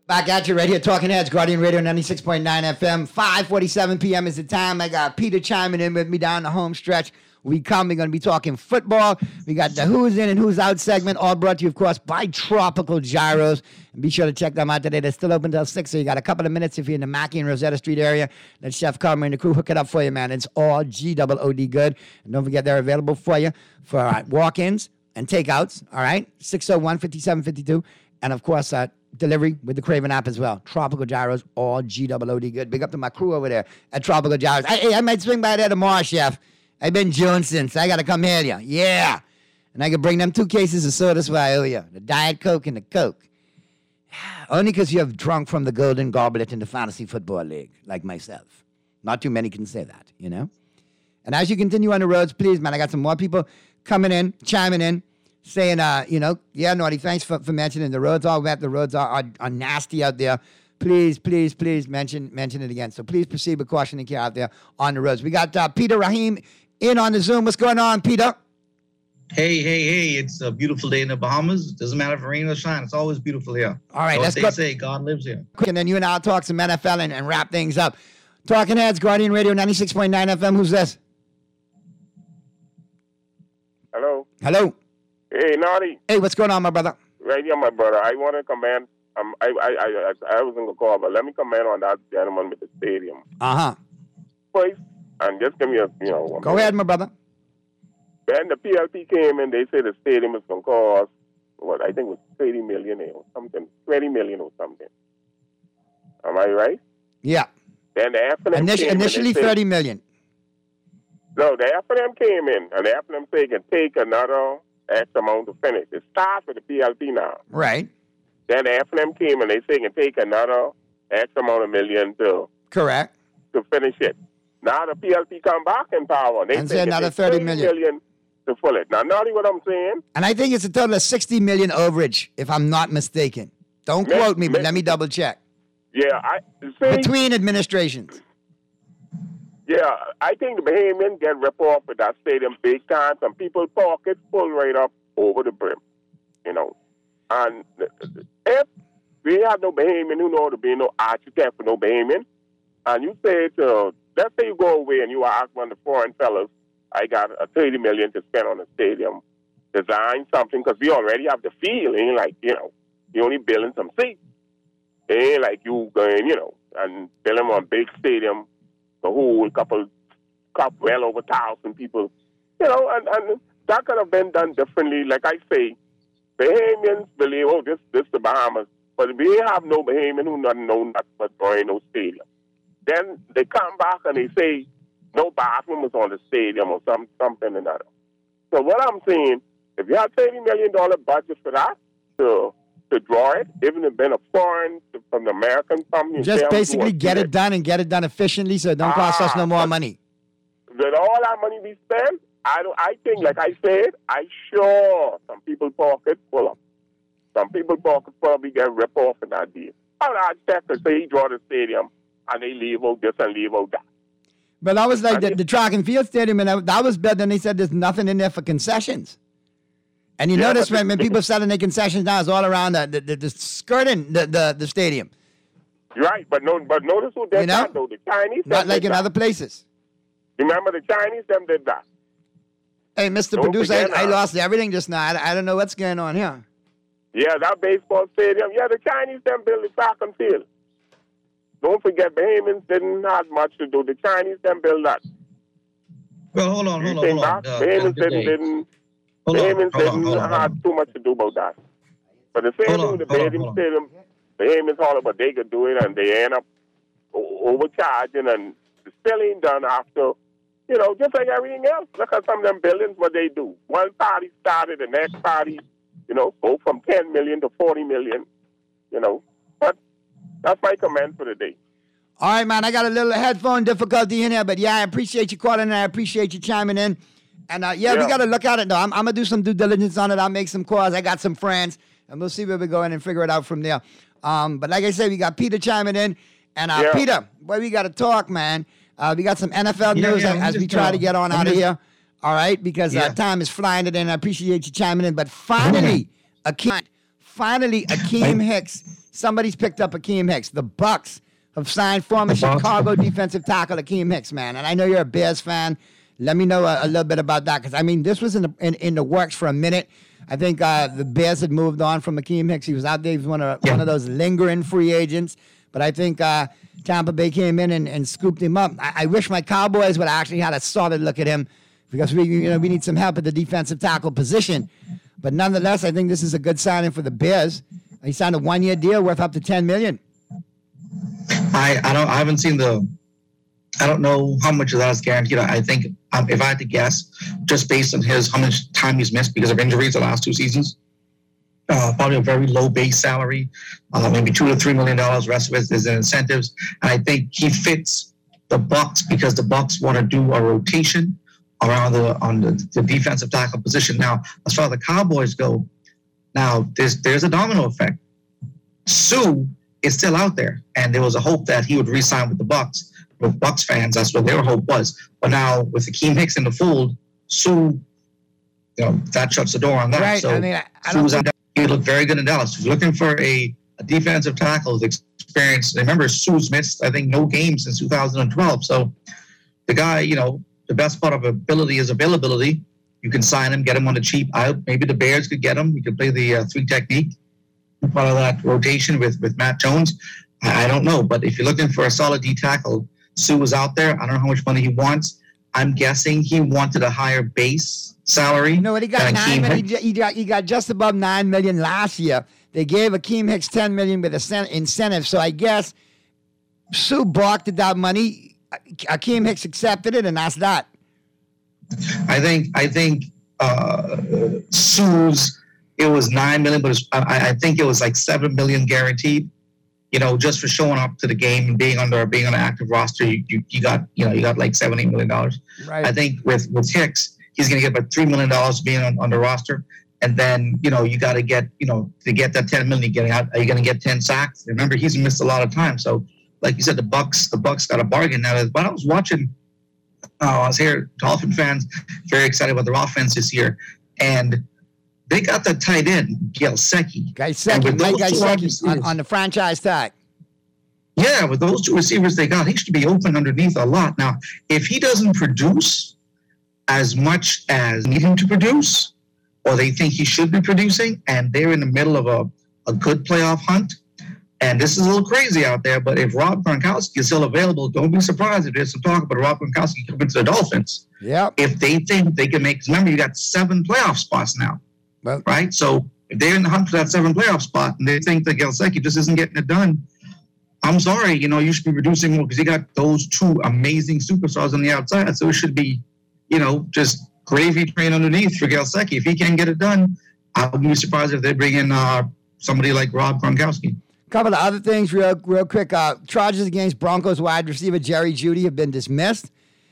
Back at you right here, Talking Heads, Guardian Radio ninety-six point nine F M. five forty-seven p.m. is the time. I got Peter chiming in with me down the home stretch. We come, we're going to be talking football. We got the Who's In and Who's Out segment, all brought to you, of course, by Tropical Gyros. And be sure to check them out today. They're still open until six, so you got a couple of minutes if you're in the Mackey and Rosetta Street area. Let Chef Carmen and the crew hook it up for you, man. It's all G O O D good. And don't forget, they're available for you for uh, walk-ins and takeouts, all right? six oh one, fifty-seven fifty-two. And, of course, uh, delivery with the Craven app as well. Tropical Gyros, all G O O D good. Big up to my crew over there at Tropical Gyros. I, hey, I might swing by there tomorrow, Chef. I've been Johnson, so I got to come here to you. Yeah. And I can bring them two cases of sodas for I owe you. The Diet Coke and the Coke. Only because you have drunk from the golden goblet in the Fantasy Football League, like myself. Not too many can say that, you know? And as you continue on the roads, please, man, I got some more people coming in, chiming in, saying, uh, you know, yeah, Naughty, thanks for, for mentioning the roads are wet. The roads are, are, are nasty out there. Please, please, please mention mention it again. So please proceed with caution and care out there on the roads. We got uh, Peter Rahim in on the Zoom. What's going on, Peter? Hey, hey, hey. It's a beautiful day in the Bahamas. Doesn't matter if it rain or shine. It's always beautiful here. All right, so let's they go. say God lives here. And then you and I'll talk some N F L and, and wrap things up. Talking Heads, Guardian Radio ninety-six point nine F M. Who's this? Hello. Hello. Hey, Naughty. Hey, what's going on, my brother? Right here, my brother. I want to comment. Um, I, I, I, I, I wasn't going to call, but let me comment on that gentleman with the stadium. Uh-huh. First, and just give me a, you know. One Go minute. ahead, my brother. When the P L P came in, they said the stadium was going to cost, what, I think it was thirty million or something, twenty million or something. Am I right? Yeah. Then the F and M Initi- came initially in, they said- thirty million. No, the F and M came in, and the F and M said it can take another X amount to finish. It starts with the P L P now. Right. Then the F and M came and they say it can take another X amount of million to Correct. to finish it. Now the P L P come back in power. They And say say it can another take thirty million. million to fill it. Now, Naughty, what I'm saying? And I think it's a total of sixty million overage, if I'm not mistaken. Don't May- quote me, but may- let me double check. Yeah, I see, Between administrations. Yeah, I think the Bahamians get ripped off with that stadium big time. Some people pockets full right up over the brim, you know. And if we have no Bahamian who know to be no architect for no Bahamian, and you say to, let's say you go away and you ask one of the foreign fellas, I got a thirty million to spend on a stadium, design something, because we already have the field. It ain't like, you know, you only building some seats. It ain't like you going, you know, and building a big stadium, the whole couple, couple well over a thousand people, you know, and, and that could have been done differently. Like I say, Bahamians believe, oh, this this the Bahamas, but we have no Bahamian who doesn't know nothing but going no stadium. Then they come back and they say no bathroom was on the stadium or some something or another. So what I'm saying, if you have thirty million dollar budget for that to to draw it, even if it's been a foreign from the American company, Just them basically to get it done and get it done efficiently so it don't cost us no more money. With all that money we spend, I don't. I think, like I said, I sure some people pocket full up. Some people pocket probably get ripped off in that deal. How the architect could say he draw the stadium and they leave out this and leave out that. But that was like the, the track and field stadium, and that, that was better than they said there's nothing in there for concessions. And you Yeah, notice but when, the- when people selling their concessions now, it's all around the, the, the, the skirting the, the, the stadium. Right, but no, but notice who did You know? that though. The Chinese. Not them like did in that. other places. Remember the Chinese? Them did that. Hey, Mister Don't Producer, I, forget I now. lost everything just now. I, I don't know what's going on here. Yeah, that baseball stadium. Yeah, the Chinese them built the track and field. Don't forget, Bahamians didn't have much to do. The Chinese them built that. Well, hold on, You hold on, think hold on. back, Uh, Bahamians good didn't, day. didn't, Hold on, Bahamians hold on, didn't hold on, have too much to do about that. But the same thing with the Bahamian stadium, Bahamians all about they could do it and they end up o- overcharging and it still ain't done after, you know, just like everything else. Look at some of them buildings, what they do. One party started, the next party, you know, go from ten million to forty million, you know. But that's my comment for the day. All right, man, I got a little headphone difficulty in here, but yeah, I appreciate you calling and I appreciate you chiming in. And uh, yeah, we Yeah. got to look at it, though. I'm, I'm going to do some due diligence on it. I'll make some calls. I got some friends, and we'll see where we go in and figure it out from there. Um, but like I said, we got Peter chiming in. And uh, Yeah. Peter, boy, we got to talk, man. Uh, we got some N F L Yeah, news yeah, as, I'm as we just, try uh, to get on I'm out of just- here. All right, because uh, Yeah. time is flying today, and I appreciate you chiming in. But finally, Akeem, finally, Akeem Hicks somebody's picked up Akeem Hicks. The Bucks have signed former Chicago defensive tackle Akeem Hicks, man. And I know you're a Bears fan. Let me know a, a little bit about that, because, I mean, this was in the, in, in the works for a minute. I think uh, the Bears had moved on from Akeem Hicks. He was out there. He was one of, yeah. one of those lingering free agents. But I think uh, Tampa Bay came in and, and scooped him up. I, I wish my Cowboys would have actually had a solid look at him, because we, you know, we need some help at the defensive tackle position. But nonetheless, I think this is a good signing for the Bears. He signed a one-year deal worth up to ten million dollars. I, I don't I haven't seen the I don't know how much of that is guaranteed. I think um, if I had to guess, just based on his how much time he's missed because of injuries the last two seasons, uh, probably a very low base salary, uh, maybe two to three million dollars. The rest of it is in incentives, and I think he fits the Bucks because the Bucks want to do a rotation around the on the, the defensive tackle position. Now, as far as the Cowboys go, now there's there's a domino effect. Sue is still out there, and there was a hope that he would re-sign with the Bucks. With Bucks fans, that's what their hope was. But now with Akeem Hicks in the fold, Sue, you know, that shuts the door on that. Right. So I mean, I, I Sue's don't out there. He looked very good in Dallas. He's looking for a, a defensive tackle with experience. Remember, Sue's missed, I think, no games since two thousand twelve. So the guy, you know, the best part of ability is availability. You can sign him, get him on the cheap. I, maybe the Bears could get him. He could play the uh, three technique, part of that rotation with, with Matt Jones. I, I don't know. But if you're looking for a solid D tackle, Sue was out there. I don't know how much money he wants. I'm guessing he wanted a higher base salary. No, he got nine million. He got, he got just above nine million last year. They gave Akeem Hicks ten million with a incentive. So I guess Sue balked at that money. Akeem Hicks accepted it, and that's that. I think I think uh, Sue's it was nine million, but it was, I, I think it was like seven million guaranteed. You know, just for showing up to the game and being under being on an active roster, you, you, you got you know you got like seven eight million dollars. Right. I think with with Hicks, he's going to get about three million dollars being on, on the roster, and then you know you got to get you know to get that ten million. Getting out, are you going to get ten sacks? Remember, he's missed a lot of time. So, like you said, the Bucks the Bucks got a bargain now. But I was watching, uh, I was here, Dolphin fans very excited about their offense this year, and they got that tight end, Gesicki. Gesicki, Mike Gesicki on, on the franchise tag. Yeah, with those two receivers they got, he should be open underneath a lot. Now, if he doesn't produce as much as they need him to produce, or they think he should be producing, and they're in the middle of a, a good playoff hunt, and this is a little crazy out there, but if Rob Gronkowski is still available, don't be surprised if there's some talk about Rob Gronkowski coming to the Dolphins. Yeah. If they think they can make, remember, you got seven playoff spots now. Well, right? So if they're in the hunt for that seven playoff spot and they think that Gesicki just isn't getting it done, I'm sorry, you know, you should be reducing more because you got those two amazing superstars on the outside. So it should be, you know, just gravy train underneath for Gesicki. If he can't get it done, I wouldn't be surprised if they bring in uh, somebody like Rob Gronkowski. A couple of other things real real quick. Uh, charges against Broncos wide receiver Jerry Jeudy have been dismissed.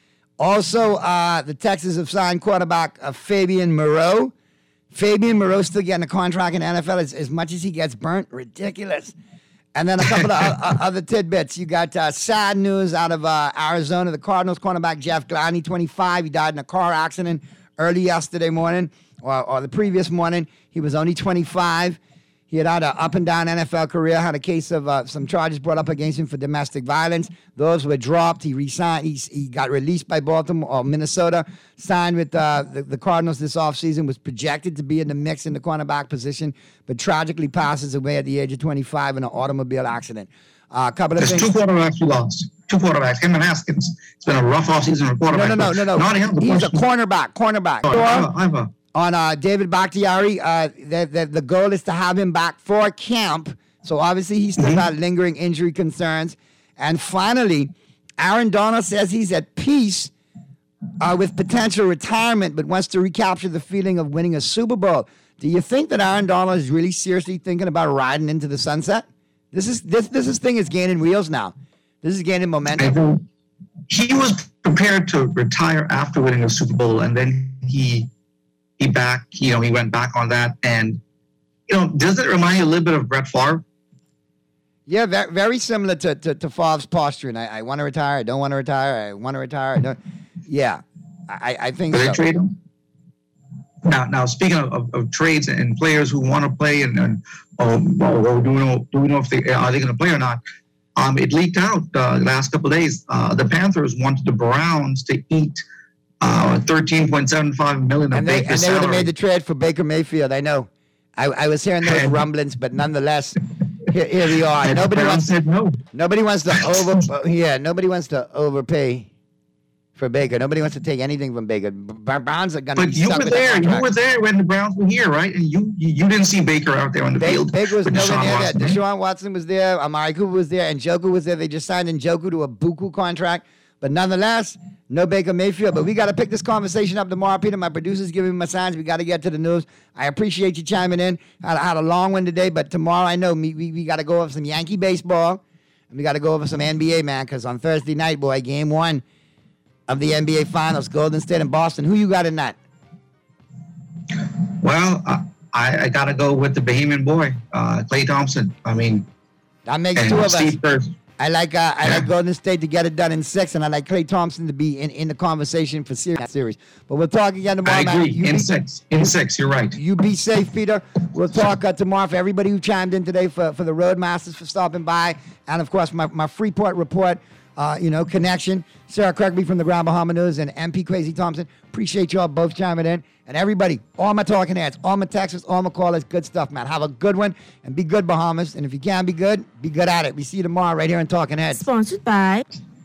Also, uh, the Texans have signed quarterback uh, Fabian Moreau. Fabian Moreau still getting a contract in the N F L as, as much as he gets burnt. Ridiculous. And then a couple of uh, other tidbits. You got uh, sad news out of uh, Arizona. The Cardinals cornerback Jeff Gladney, twenty-five. He died in a car accident early yesterday morning or, or the previous morning. He was only twenty-five. He had had an up-and-down N F L career, had a case of uh, some charges brought up against him for domestic violence. Those were dropped. He resigned. He, he got released by Baltimore or Minnesota, signed with uh, the, the Cardinals this offseason, was projected to be in the mix in the cornerback position, but tragically passes away at the age of twenty-five in an automobile accident. Uh, a couple of There's things. two quarterbacks we lost. Two quarterbacks, him and Haskins. It's been a rough offseason for quarterbacks. No, no, no, no, no. Not He's a cornerback, cornerback. Oh, I have a, On uh, David Bakhtiari, uh, the, the, the goal is to have him back for camp. So obviously he's still mm-hmm. got lingering injury concerns. And finally, Aaron Donald says he's at peace uh, with potential retirement, but wants to recapture the feeling of winning a Super Bowl. Do you think that Aaron Donald is really seriously thinking about riding into the sunset? This is this this is thing is gaining wheels now. This is gaining momentum. He was prepared to retire after winning a Super Bowl, and then he. He back, you know, he went back on that. And, you know, does it remind you a little bit of Brett Favre? Yeah, very, very similar to, to, to Favre's posturing. I, I want to retire. I don't want to retire. I want to retire. I don't. Yeah, I, I think Did so. they trade him? Now, now speaking of, of, of trades and players who want to play, and, and oh, well, do we know do we know if they are they going to play or not? Um, it leaked out uh, the last couple of days. Uh, the Panthers wanted the Browns to eat uh, thirteen point seven five million of and they, Baker's and they would have salary. made the trade for Baker Mayfield. I know. I, I was hearing those rumblings, but nonetheless, here, here we are. And Nobody the wants. Browns said no. Nobody wants to over. Yeah, nobody wants to overpay for Baker. Nobody wants to take anything from Baker. B- Browns are going to. But you were there. You were there when the Browns were here, right? And you you, you didn't see Baker out there on the Baker, field. Baker was with nowhere Deshaun near that. Watson, right? Deshaun Watson was there. Amari Cooper was there, and Njoku was there. They just signed Njoku to a buku contract. But nonetheless, no Baker Mayfield. But we got to pick this conversation up tomorrow, Peter. My producer's giving me my signs. We got to get to the news. I appreciate you chiming in. I had a long one today, but tomorrow I know we, we, we got to go over some Yankee baseball, and we got to go over some N B A, man, because on Thursday night, boy, game one of the N B A Finals, Golden State and Boston. Who you got in that? Well, uh, I, I got to go with the Bahamian boy, uh, Klay Thompson. I mean, that makes and two of Steve us. Kerr. I like uh, I like Golden State to get it done in six, and I like Klay Thompson to be in, in the conversation for series. series. But we'll talk again tomorrow. I man. agree. You In be, six. In six. You're right. You be safe, Peter. We'll talk uh, tomorrow for everybody who chimed in today, for, for the Roadmasters for stopping by, and of course my, my Freeport report, uh, you know, connection. Sarah Kirkby from the Ground Bahama News and M P Crazy Thompson. Appreciate y'all both chiming in. And everybody, all my talking heads, all my texts, all my callers, good stuff, man. Have a good one and be good, Bahamas. And if you can be good, be good at it. We see you tomorrow right here on Talking Heads. Sponsored by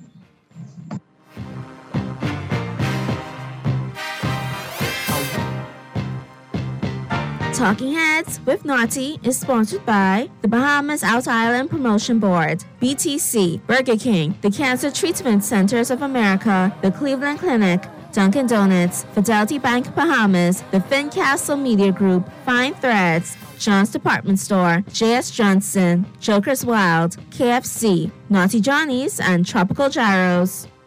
Talking Heads with Naughty is sponsored by the Bahamas Out Island Promotion Board, B T C, Burger King, the Cancer Treatment Centers of America, the Cleveland Clinic, Dunkin' Donuts, Fidelity Bank Bahamas, the Fincastle Media Group, Fine Threads, John's Department Store, J S Johnson, Joker's Wild, K F C, Naughty Johnny's, and Tropical Gyros.